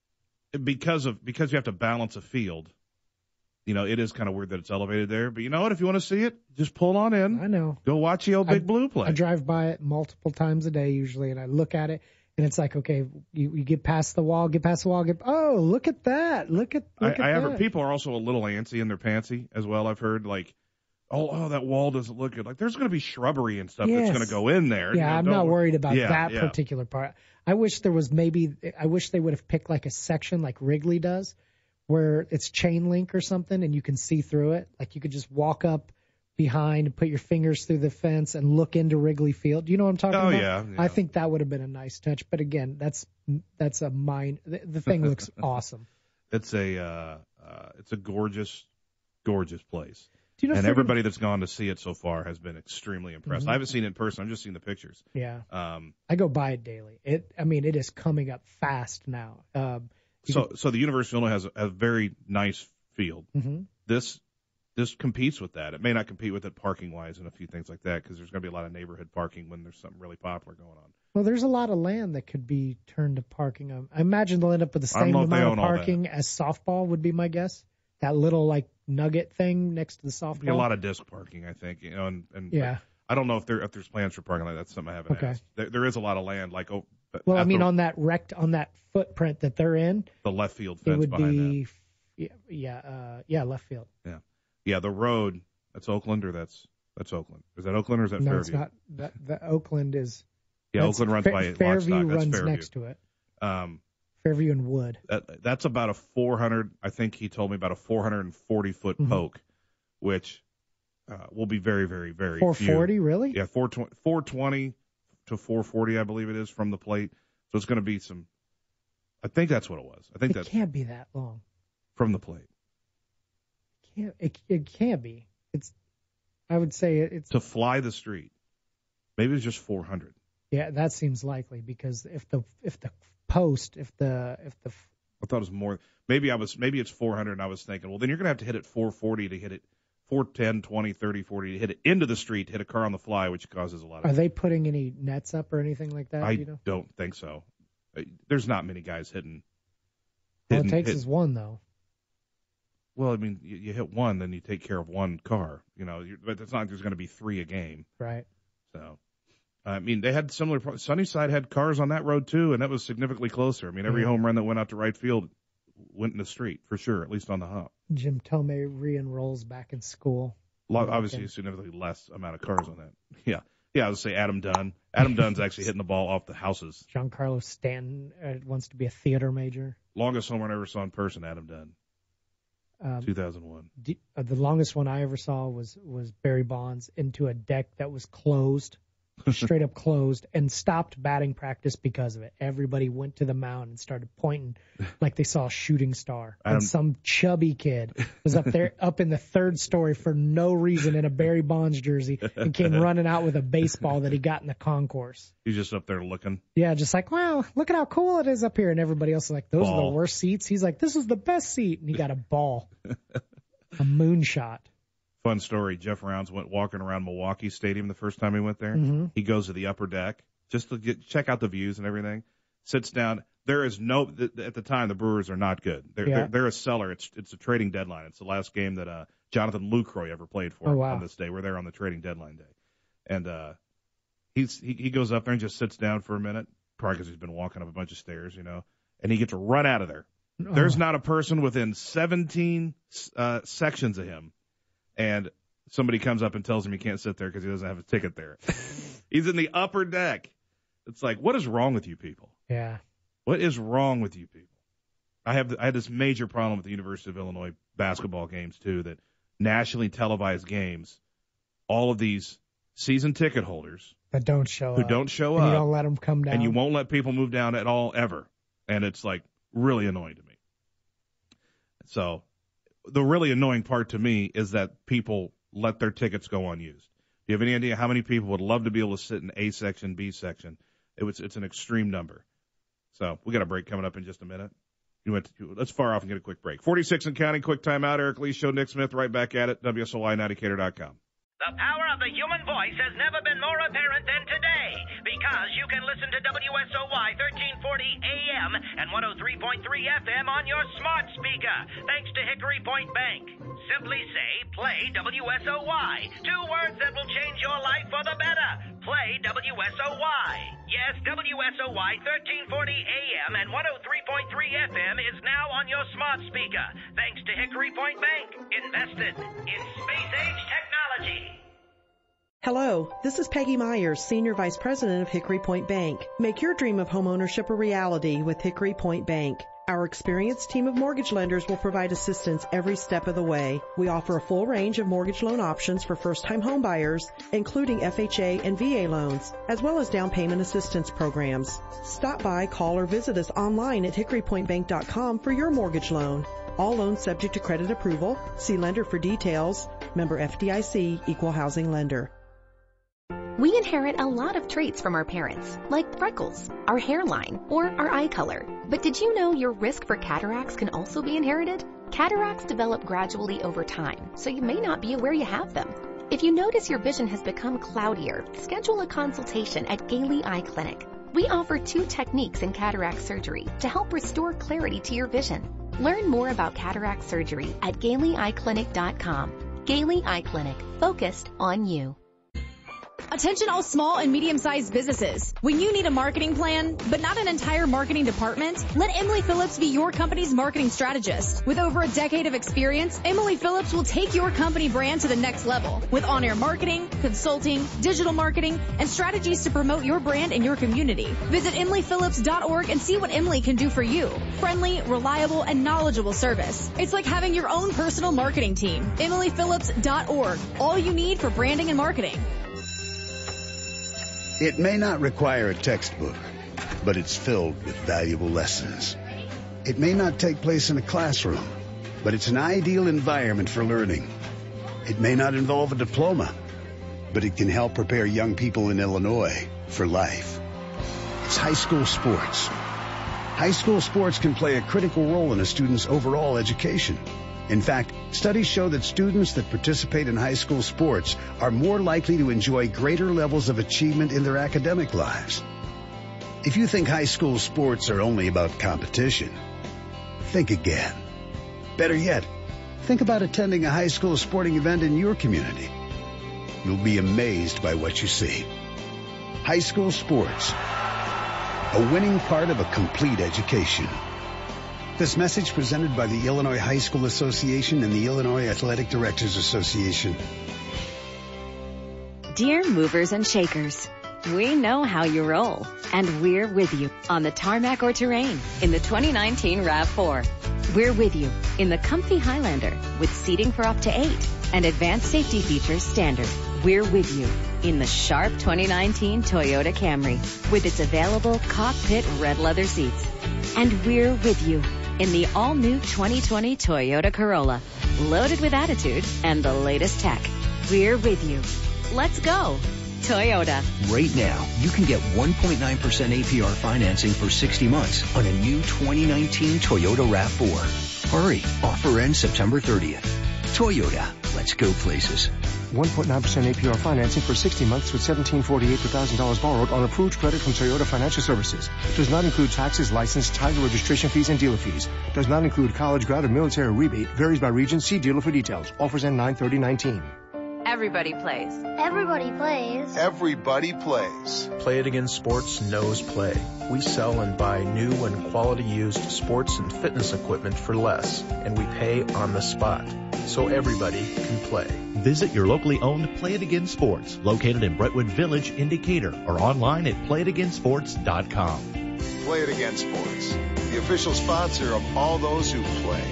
Speaker 1: it, because of, because you have to balance a field, you know, it is kind of weird that it's elevated there. But you know what? If you want to see it, just pull on in.
Speaker 3: I know.
Speaker 1: Go watch the old Big
Speaker 3: I,
Speaker 1: Blue play.
Speaker 3: I drive by it multiple times a day usually, and I look at it, and it's like, okay, you, you get past the wall, get past the wall, get, oh, look at that. Look at, look
Speaker 1: I,
Speaker 3: at
Speaker 1: I
Speaker 3: that.
Speaker 1: have, people are also a little antsy in their pantsy as well, I've heard. Like, oh, oh, that wall doesn't look good. Like, there's going to be shrubbery and stuff
Speaker 3: yes.
Speaker 1: that's going to go in there.
Speaker 3: Yeah,
Speaker 1: you know,
Speaker 3: I'm not worried about
Speaker 1: yeah,
Speaker 3: that
Speaker 1: yeah.
Speaker 3: particular part. I wish there was maybe, I wish they would have picked like a section like Wrigley does, where it's chain link or something and you can see through it. Like you could just walk up behind and put your fingers through the fence and look into Wrigley Field. Do you know what I'm talking
Speaker 1: oh,
Speaker 3: about?
Speaker 1: Yeah, yeah.
Speaker 3: I think that would have been a nice touch. But again, that's that's a mine. The, the thing looks awesome.
Speaker 1: It's a uh, uh, it's a gorgeous, gorgeous place.
Speaker 3: Do you know
Speaker 1: and
Speaker 3: friggin-
Speaker 1: everybody that's gone to see it so far has been extremely impressed.
Speaker 3: Mm-hmm.
Speaker 1: I haven't seen it in person. I've just seen the pictures.
Speaker 3: Yeah.
Speaker 1: Um,
Speaker 3: I go by it daily. It. I mean, it is coming up fast now. Um,
Speaker 1: so
Speaker 3: can,
Speaker 1: so the University of Illinois has a, a very nice field.
Speaker 3: Mm-hmm.
Speaker 1: This this competes with that. It may not compete with it parking wise and a few things like that because there's going to be a lot of neighborhood parking when there's something really popular going on.
Speaker 3: Well, there's a lot of land that could be turned to parking. Um, I imagine they'll end up with the
Speaker 1: I don't
Speaker 3: same
Speaker 1: know if they
Speaker 3: amount of
Speaker 1: own all
Speaker 3: parking as softball would be my guess. That little like nugget thing next to the softball.
Speaker 1: Be a lot of disc parking, I think. You know, and, and
Speaker 3: Yeah.
Speaker 1: I don't know if there if there's plans for parking like that. That's something I haven't
Speaker 3: Okay.
Speaker 1: asked. There, there is a lot of land, like oh. but
Speaker 3: Well, I
Speaker 1: at
Speaker 3: mean,
Speaker 1: the,
Speaker 3: on that rect on that footprint that they're in,
Speaker 1: the left field
Speaker 3: it
Speaker 1: fence
Speaker 3: would
Speaker 1: behind
Speaker 3: be,
Speaker 1: that.
Speaker 3: yeah, yeah, uh, yeah, left field.
Speaker 1: Yeah, yeah. The road. That's Oakland, or that's that's Oakland. Is that Oakland or is that
Speaker 3: No,
Speaker 1: Fairview?
Speaker 3: it's not. That, the Oakland is.
Speaker 1: Yeah,
Speaker 3: that's
Speaker 1: Oakland runs
Speaker 3: Fa-
Speaker 1: by
Speaker 3: Fairview
Speaker 1: Lockstock. That's
Speaker 3: runs
Speaker 1: Fairview.
Speaker 3: next to it.
Speaker 1: Um,
Speaker 3: Fairview and Wood.
Speaker 1: that that's about a four hundred. I think he told me about a four hundred forty foot
Speaker 3: Mhm.
Speaker 1: poke, which uh, will be very, very, very
Speaker 3: four forty,
Speaker 1: few.
Speaker 3: really?
Speaker 1: Yeah, four twenty to four forty, I believe it is from the plate. So it's going to be some. I think that's what it was. I think
Speaker 3: It
Speaker 1: that's
Speaker 3: can't be that long.
Speaker 1: from the plate.
Speaker 3: Can't it? It can't be. It's. I would say it, it's.
Speaker 1: To fly the street, maybe it's just four hundred.
Speaker 3: Yeah, that seems likely because if the if the post if the if the
Speaker 1: I thought it was more. Maybe I was. Maybe it's four hundred, and I was thinking, well, then you're going to have to hit it four forty to hit it, four ten, twenty, thirty, forty to hit it into the street, to hit a car on the fly, which causes a lot of.
Speaker 3: are they putting any nets up or anything like that?
Speaker 1: I
Speaker 3: do you know?
Speaker 1: don't think so. Uh, There's not many guys hitting.
Speaker 3: All
Speaker 1: hitting
Speaker 3: it takes
Speaker 1: hit-
Speaker 3: is one though.
Speaker 1: Well, I mean, you, you hit one, then you take care of one car. You know, you're, but it's not like there's going to be three a game.
Speaker 3: Right.
Speaker 1: So, I mean, they had similar. pro- Sunnyside had cars on that road too, and that was significantly closer. I mean, every
Speaker 3: Yeah.
Speaker 1: home run that went out to right field went in the street for sure, at least on the hump.
Speaker 3: Jim Tomei re-enrolls back in school.
Speaker 1: Lo-
Speaker 3: Okay.
Speaker 1: Obviously, a significantly less amount of cars on that. Yeah, yeah. I would say Adam Dunn. Adam Dunn's actually hitting the ball off the houses.
Speaker 3: Giancarlo Stanton uh, wants to be a theater major.
Speaker 1: Longest home run I ever saw in person, Adam Dunn,
Speaker 3: Um,
Speaker 1: two thousand one.
Speaker 3: d- uh, the longest one I ever saw was was Barry Bonds into a deck that was closed, straight up closed, and stopped batting practice because of it. Everybody went to the mound and started pointing like they saw a shooting star.
Speaker 1: Adam-
Speaker 3: And some chubby kid was up there, up in the third story for no reason in a Barry Bonds jersey and came running out with a baseball that he got in the concourse.
Speaker 1: He's just up there looking.
Speaker 3: Yeah, just like, wow, look at how cool it is up here. And everybody else is like, those are
Speaker 1: Ball.
Speaker 3: the worst seats. He's like, this is the best seat. And he got a ball, a moonshot.
Speaker 1: Fun story. Jeff Rounds went walking around Milwaukee Stadium the first time he went there.
Speaker 3: Mhm.
Speaker 1: He goes to the upper deck just to get, check out the views and everything. Sits down. There is no th- at the time the Brewers are not good. They're,
Speaker 3: Yeah.
Speaker 1: they're they're a seller. It's it's a trading deadline. It's the last game that uh, Jonathan Lucroy ever played for
Speaker 3: Oh, wow.
Speaker 1: on this day. We're there on the trading deadline day, And uh, he's he, he goes up there and just sits down for a minute, probably because he's been walking up a bunch of stairs, you know, and he gets run out of there. Oh. There's not a person within seventeen uh, sections of him, and somebody comes up and tells him he can't sit there because he doesn't have a ticket there. He's in the upper deck. It's like, what is wrong with you people?
Speaker 3: Yeah.
Speaker 1: What is wrong with you people? I have I had this major problem with the University of Illinois basketball games, too, that nationally televised games, all of these season ticket holders
Speaker 3: that don't show
Speaker 1: who
Speaker 3: up.
Speaker 1: don't show
Speaker 3: and
Speaker 1: up.
Speaker 3: You don't let them come down.
Speaker 1: And you won't let people move down at all, ever. And it's, like, really annoying to me. So the really annoying part to me is that people let their tickets go unused. Do you have any idea how many people would love to be able to sit in A section, B section? It was, it's an extreme number. So we got a break coming up in just a minute. You went to, let's fire off and get a quick break. forty-six and counting, quick timeout. Eric Lee Show, Nick Smith, right back at it. W S O Y Indicator dot com.
Speaker 16: The power of the human voice has never been more apparent than today, because you can listen to W S O Y thirteen forty A M and one oh three point three F M on your smart speaker, thanks to Hickory Point Bank. Simply say, play W S O Y. Two words that will change your life for the better. Play W S O Y. Yes, W S O Y thirteen forty A M and one oh three point three F M is now on your smart speaker, thanks to Hickory Point Bank. Invested in space-age technology.
Speaker 8: Hello, this is Peggy Myers, Senior Vice President of Hickory Point Bank. Make your dream of homeownership a reality with Hickory Point Bank. Our experienced team of mortgage lenders will provide assistance every step of the way. We offer a full range of mortgage loan options for first-time home buyers, including F H A and V A loans, as well as down payment assistance programs. Stop by, call, or visit us online at hickory point bank dot com for your mortgage loan. All loans subject to credit approval. See lender for details. Member F D I C, Equal Housing Lender.
Speaker 7: We inherit a lot of traits from our parents, like freckles, our hairline, or our eye color. But did you know your risk for cataracts can also be inherited? Cataracts develop gradually over time, so you may not be aware you have them. If you notice your vision has become cloudier, schedule a consultation at Gailey Eye Clinic. We offer two techniques in cataract surgery to help restore clarity to your vision. Learn more about cataract surgery at gailey eye clinic dot com. Gailey Eye Clinic, focused on you.
Speaker 9: Attention all small and medium-sized businesses. When you need a marketing plan, but not an entire marketing department, let Emily Phillips be your company's marketing strategist. With over a decade of experience, Emily Phillips will take your company brand to the next level with on-air marketing, consulting, digital marketing, and strategies to promote your brand in your community. Visit emily phillips dot org and see what Emily can do for you. Friendly, reliable, and knowledgeable service. It's like having your own personal marketing team. emily phillips dot org. All you need for branding and marketing.
Speaker 17: It may not require a textbook, but it's filled with valuable lessons. It may not take place in a classroom, but it's an ideal environment for learning. It may not involve a diploma, but it can help prepare young people in Illinois for life. It's high school sports. High school sports can play a critical role in a student's overall education. In fact, studies show that students that participate in high school sports are more likely to enjoy greater levels of achievement in their academic lives. If you think high school sports are only about competition, think again. Better yet, think about attending a high school sporting event in your community. You'll be amazed by what you see. High school sports, a winning part of a complete education. This message presented by the Illinois High School Association and the Illinois Athletic Directors Association.
Speaker 2: Dear movers and shakers, we know how you roll, and we're with you on the tarmac or terrain in the twenty nineteen RAV four. We're with you in the comfy Highlander with seating for up to eight and advanced safety features standard. We're with you in the sharp twenty nineteen Toyota Camry with its available cockpit red leather seats. And we're with you in the all-new twenty twenty Toyota Corolla, loaded with attitude and the latest tech. We're with you. Let's go, Toyota.
Speaker 18: Right now, you can get one point nine percent A P R financing for sixty months on a new twenty nineteen Toyota RAV four. Hurry, offer ends September thirtieth. Toyota, let's go places.
Speaker 19: one point nine percent A P R financing for sixty months with seventeen forty-eight per thousand dollars borrowed on approved credit from Toyota Financial Services. Does not include taxes, license, title, registration fees, and dealer fees. Does not include college grad or military rebate. Varies by region. See dealer for details. Offers end nine thirty nineteen.
Speaker 20: Everybody plays.
Speaker 21: Everybody plays.
Speaker 22: Everybody plays.
Speaker 23: Play It Again Sports knows play. We sell and buy new and quality used sports and fitness equipment for less, and we pay on the spot, so everybody can play.
Speaker 24: Visit your locally owned Play It Again Sports, located in Brentwood Village in Decatur, or online at play it again sports dot com.
Speaker 22: Play It Again Sports, the official sponsor of all those who play.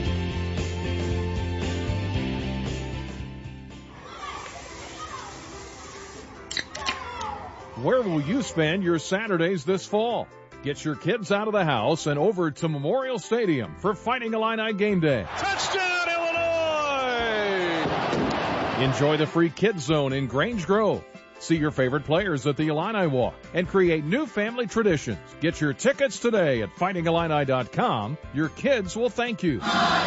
Speaker 25: Where will you spend your Saturdays this fall? Get your kids out of the house and over to Memorial Stadium for Fighting Illini Game Day.
Speaker 6: Touchdown, Illinois!
Speaker 25: Enjoy the free Kids Zone in Grange Grove. See your favorite players at the Illini Walk and create new family traditions. Get your tickets today at fighting illini dot com. Your kids will thank you.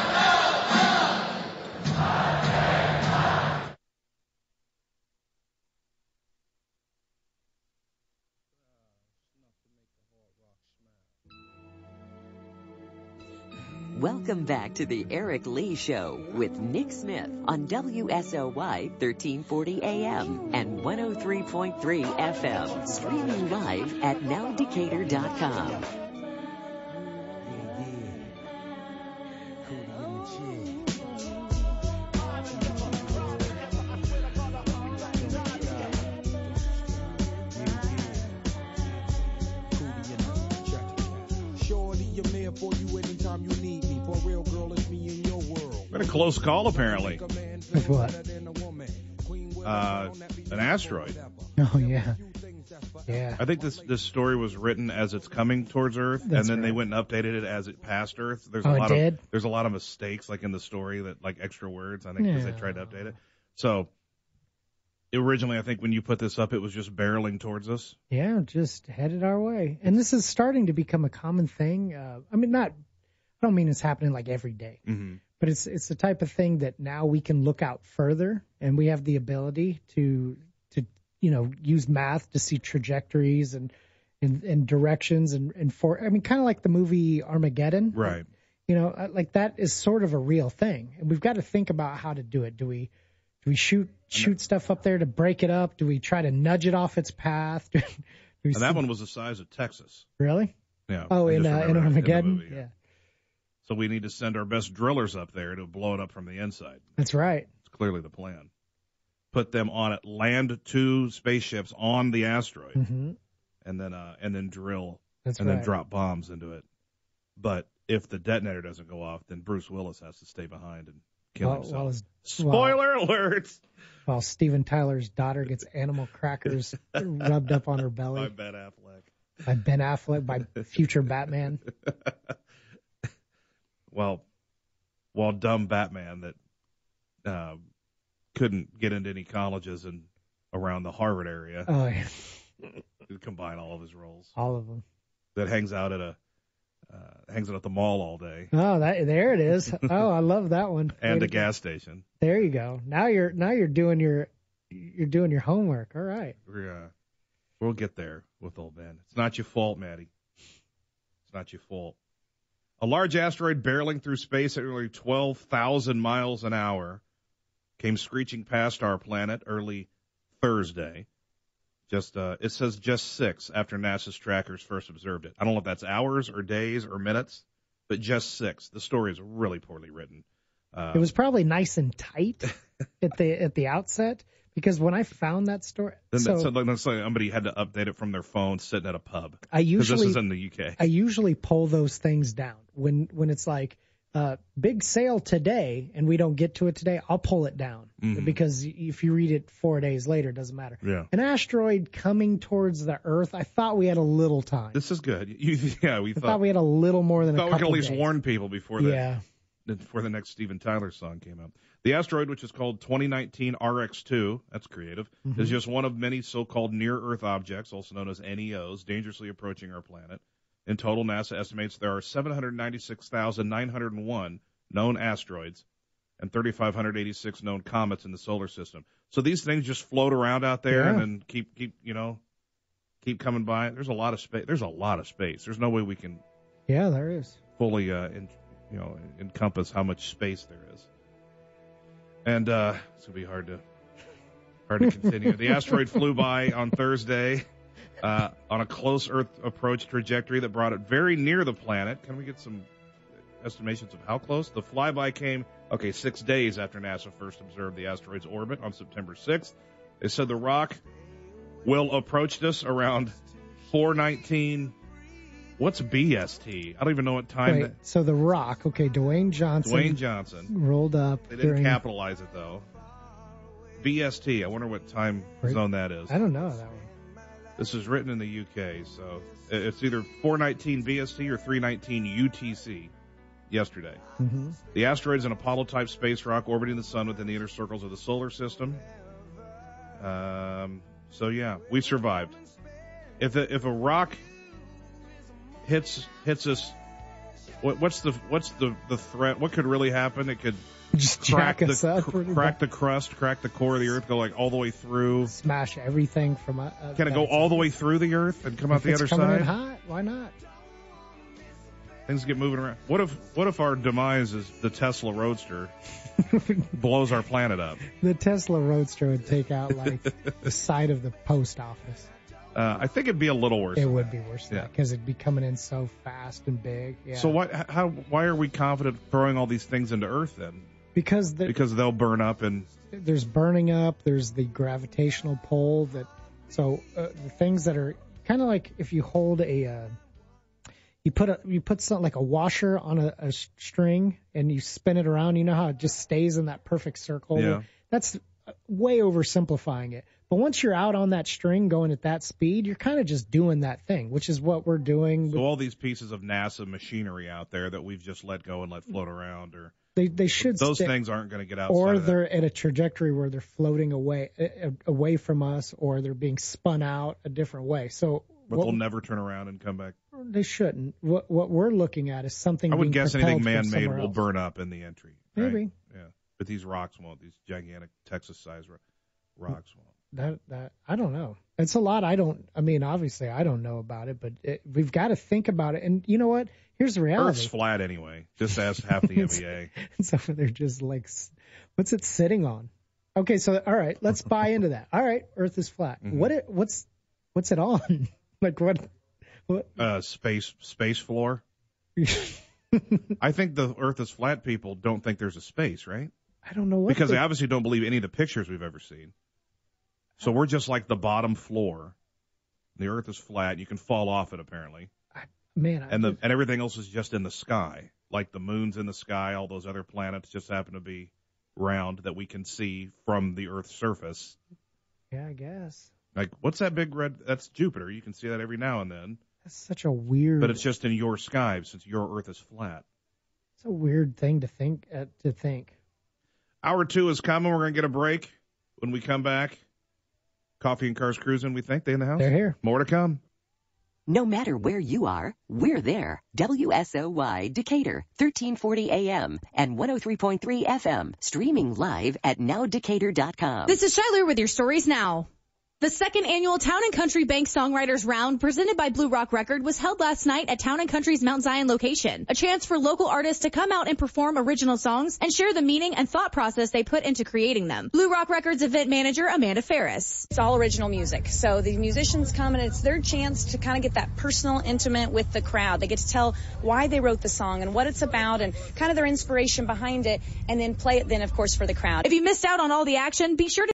Speaker 2: Welcome back to the Eric Lee Show with Nick Smith on W S O Y thirteen forty A M and one oh three point three F M. Streaming live at now decatur dot com.
Speaker 1: Been a close call, apparently.
Speaker 3: With what?
Speaker 1: Uh, an asteroid.
Speaker 3: Oh, yeah. Yeah.
Speaker 1: I think this this story was written as it's coming towards Earth,
Speaker 3: That's
Speaker 1: and then
Speaker 3: right.
Speaker 1: they went and updated it as it passed Earth. There's
Speaker 3: Oh,
Speaker 1: a
Speaker 3: it
Speaker 1: lot
Speaker 3: did?
Speaker 1: of there's a lot of mistakes, like in the story, that like extra words. I think because
Speaker 3: Yeah.
Speaker 1: they tried to update it. So originally, I think when you put this up, it was just barreling towards us.
Speaker 3: Yeah, just headed our way. And this is starting to become a common thing. Uh, I mean, not, I don't mean it's happening like every day,
Speaker 1: Mm-hmm.
Speaker 3: but it's it's the type of thing that now we can look out further, and we have the ability to to you know use math to see trajectories and and, and directions and and for I mean, kind of like the movie Armageddon,
Speaker 1: Right.
Speaker 3: You know, uh, like that is sort of a real thing, and we've got to think about how to do it. Do we do we shoot shoot stuff up there to break it up? Do we try to nudge it off its path? Do we
Speaker 1: And that
Speaker 3: see-
Speaker 1: one was the size of Texas.
Speaker 3: Really?
Speaker 1: Yeah.
Speaker 3: Oh,
Speaker 1: I
Speaker 3: in
Speaker 1: just
Speaker 3: uh, in
Speaker 1: remember it in the
Speaker 3: Armageddon.
Speaker 1: movie,
Speaker 3: yeah,
Speaker 1: So we need to send our best drillers up there to blow it up from the inside.
Speaker 3: that's right.
Speaker 1: It's clearly the plan. Put them on it, land two spaceships on the asteroid,
Speaker 3: hmm
Speaker 1: and then uh, and then drill,
Speaker 3: That's
Speaker 1: and
Speaker 3: right.
Speaker 1: then drop bombs into it. But if the detonator doesn't go off, then Bruce Willis has to stay behind and kill
Speaker 3: While,
Speaker 1: himself.
Speaker 3: while, his,
Speaker 1: Spoiler alert!
Speaker 3: while Steven Tyler's daughter gets animal crackers rubbed up on her belly
Speaker 1: By Ben Affleck.
Speaker 3: by Ben Affleck, by future Batman.
Speaker 1: Well, while dumb Batman that uh, couldn't get into any colleges and around the Harvard area,
Speaker 3: Oh, yeah.
Speaker 1: combine all of his roles.
Speaker 3: All of them.
Speaker 1: That hangs out at a uh, hangs out at the mall all day
Speaker 3: Oh, that there it is. Oh, I love that one.
Speaker 1: and
Speaker 3: Way
Speaker 1: a
Speaker 3: to go.
Speaker 1: gas station.
Speaker 3: There you go. Now you're now you're doing your you're doing your homework. All right.
Speaker 1: We're, uh, we'll get there with old Ben. It's not your fault, Maddie. It's not your fault. A large asteroid barreling through space at nearly twelve thousand miles an hour came screeching past our planet early Thursday. Just uh, it says just six after NASA's trackers first observed it. I don't know if that's hours or days or minutes, but just six. The story is really poorly written. Uh,
Speaker 3: It was probably nice and tight at the at the outset, because when I found that story,
Speaker 1: then
Speaker 3: so
Speaker 1: that, so like, that's like somebody had to update it from their phone sitting at a pub.
Speaker 3: I
Speaker 1: 'Cause
Speaker 3: usually
Speaker 1: this is in the U K.
Speaker 3: I usually pull those things down when when it's like uh, big sale today and we don't get to it today. I'll pull it down
Speaker 1: Mhm.
Speaker 3: because if you read it four days later, it doesn't matter.
Speaker 1: Yeah.
Speaker 3: An asteroid coming towards the Earth, I thought we had a little time.
Speaker 1: This is good. You, yeah, we
Speaker 3: I
Speaker 1: thought,
Speaker 3: thought we had a little more than a
Speaker 1: thought we
Speaker 3: couple
Speaker 1: could at least
Speaker 3: days.
Speaker 1: warn people before the
Speaker 3: Yeah.
Speaker 1: before the next Steven Tyler song came out. The asteroid, which is called twenty nineteen R X two, that's creative,
Speaker 3: Mhm.
Speaker 1: is just one of many so-called near-Earth objects, also known as N E Os, dangerously approaching our planet. In total, NASA estimates there are seven hundred ninety-six thousand nine hundred one known asteroids and three thousand five hundred eighty-six known comets in the solar system. So these things just float around out there
Speaker 3: Yeah.
Speaker 1: and then keep keep you know keep coming by. There's a lot of space. There's a lot of space. There's no way we can
Speaker 3: Yeah, there is.
Speaker 1: fully uh, in, you know encompass how much space there is. And uh, it's gonna be hard to Hard to continue. The asteroid flew by on Thursday uh, on a close Earth approach trajectory that brought it very near the planet. Can we get some estimations of how close? The flyby came, okay, six days after NASA first observed the asteroid's orbit on September sixth. They said the rock will approach us around four nineteen. What's B S T? I don't even know what time.
Speaker 3: Wait,
Speaker 1: that,
Speaker 3: so the rock, okay, Dwayne Johnson.
Speaker 1: Dwayne Johnson.
Speaker 3: Rolled up.
Speaker 1: They didn't
Speaker 3: during,
Speaker 1: capitalize it, though. B S T. I wonder what time
Speaker 3: right.
Speaker 1: zone that is.
Speaker 3: I don't know that one.
Speaker 1: This is written in the U K, so it's either four nineteen B S T or three nineteen U T C yesterday.
Speaker 3: Mm-hmm.
Speaker 1: The asteroid is an Apollo-type space rock orbiting the sun within the inner circles of the solar system. Um, so, yeah, we survived. If a, if a rock hits hits us, what, what's the what's the, the threat? What could really happen? It could
Speaker 3: just
Speaker 1: crack
Speaker 3: jack us
Speaker 1: the
Speaker 3: up,
Speaker 1: cr- crack the crust, crack the core of the Earth, go like all the way through,
Speaker 3: smash everything from. Uh,
Speaker 1: Can it go all the way through the Earth and come out
Speaker 3: if
Speaker 1: the
Speaker 3: it's
Speaker 1: other
Speaker 3: coming
Speaker 1: side?
Speaker 3: In hot, why not?
Speaker 1: Things get moving around. What if what if our demise is the Tesla Roadster blows our planet up?
Speaker 3: The Tesla Roadster would take out like the side of the post office.
Speaker 1: Uh, I think it'd be a little worse.
Speaker 3: It
Speaker 1: than
Speaker 3: would
Speaker 1: that.
Speaker 3: be worse than
Speaker 1: Yeah.
Speaker 3: that because it'd be coming in so fast and big. Yeah.
Speaker 1: So why how why are we confident throwing all these things into Earth then?
Speaker 3: Because the,
Speaker 1: because they'll burn up and
Speaker 3: there's burning up. There's the gravitational pull that. So uh, the things that are kind of like if you hold a. Uh, You put a you put something like a washer on a, a string and you spin it around. You know how it just stays in that perfect circle.
Speaker 1: Yeah.
Speaker 3: That's way oversimplifying it. But once you're out on that string going at that speed, you're kind of just doing that thing, which is what we're doing.
Speaker 1: So all these pieces of NASA machinery out there that we've just let go and let float around, or
Speaker 3: they they should
Speaker 1: those
Speaker 3: stay,
Speaker 1: things aren't going to get outside.
Speaker 3: or
Speaker 1: of that.
Speaker 3: they're at a trajectory where they're floating away uh, away from us, or they're being spun out a different way. So.
Speaker 1: But
Speaker 3: what,
Speaker 1: they'll never turn around and come back.
Speaker 3: They shouldn't. What what we're looking at is something.
Speaker 1: I would
Speaker 3: being
Speaker 1: guess anything
Speaker 3: propelled from
Speaker 1: man-made
Speaker 3: somewhere
Speaker 1: will
Speaker 3: else.
Speaker 1: burn up in the entry. Right?
Speaker 3: Maybe.
Speaker 1: Yeah. But these rocks won't. These gigantic Texas-sized ro- rocks won't.
Speaker 3: That that I don't know. It's a lot. I don't. I mean, obviously, I don't know about it, but it, we've got to think about it. And you know what? Here's the reality.
Speaker 1: Earth's flat anyway. Just ask half the N B A.
Speaker 3: So they're just like, what's it sitting on? Okay, so all right, let's buy into that. All right, Earth is flat.
Speaker 1: Mm-hmm.
Speaker 3: What it? What's what's it on? Like what? What?
Speaker 1: Uh, space space floor. I think the Earth is flat. People don't think there's a space, right?
Speaker 3: I don't know what.
Speaker 1: Because
Speaker 3: the,
Speaker 1: they obviously don't believe any of the pictures we've ever seen. So we're just like the bottom floor. The Earth is flat. You can fall off it apparently.
Speaker 3: man,
Speaker 1: and the and everything else is just in the sky. Like the moon's in the sky. All those other planets just happen to be round that we can see from the Earth's surface.
Speaker 3: Yeah, I guess.
Speaker 1: Like, what's that big red? That's Jupiter. You can see that every now and then.
Speaker 3: That's such a weird.
Speaker 1: But it's just in your sky since your Earth is flat.
Speaker 3: It's a weird thing to think. Uh, to think.
Speaker 1: Hour two is coming. We're going to get a break. When we come back, Coffee and Cars Cruising, we think. They in the house?
Speaker 3: They're here.
Speaker 1: More to come.
Speaker 2: No matter where you are, we're there. W S O Y Decatur, thirteen forty A M and one oh three point three F M. Streaming live at now decatur dot com.
Speaker 9: This is Shiler with your stories now. The second annual Town and Country Bank Songwriters Round presented by Blue Rock Record was held last night at Town and Country's Mount Zion location. A chance for local artists to come out and perform original songs and share the meaning and thought process they put into creating them. Blue Rock Records event manager Amanda Ferris.
Speaker 5: It's all original music. So the musicians come and it's their chance to kind of get that personal, intimate with the crowd. They get to tell why they wrote the song and what it's about and kind of their inspiration behind it, and then play it then, of course, for the crowd.
Speaker 9: If you missed out on all the action, be sure to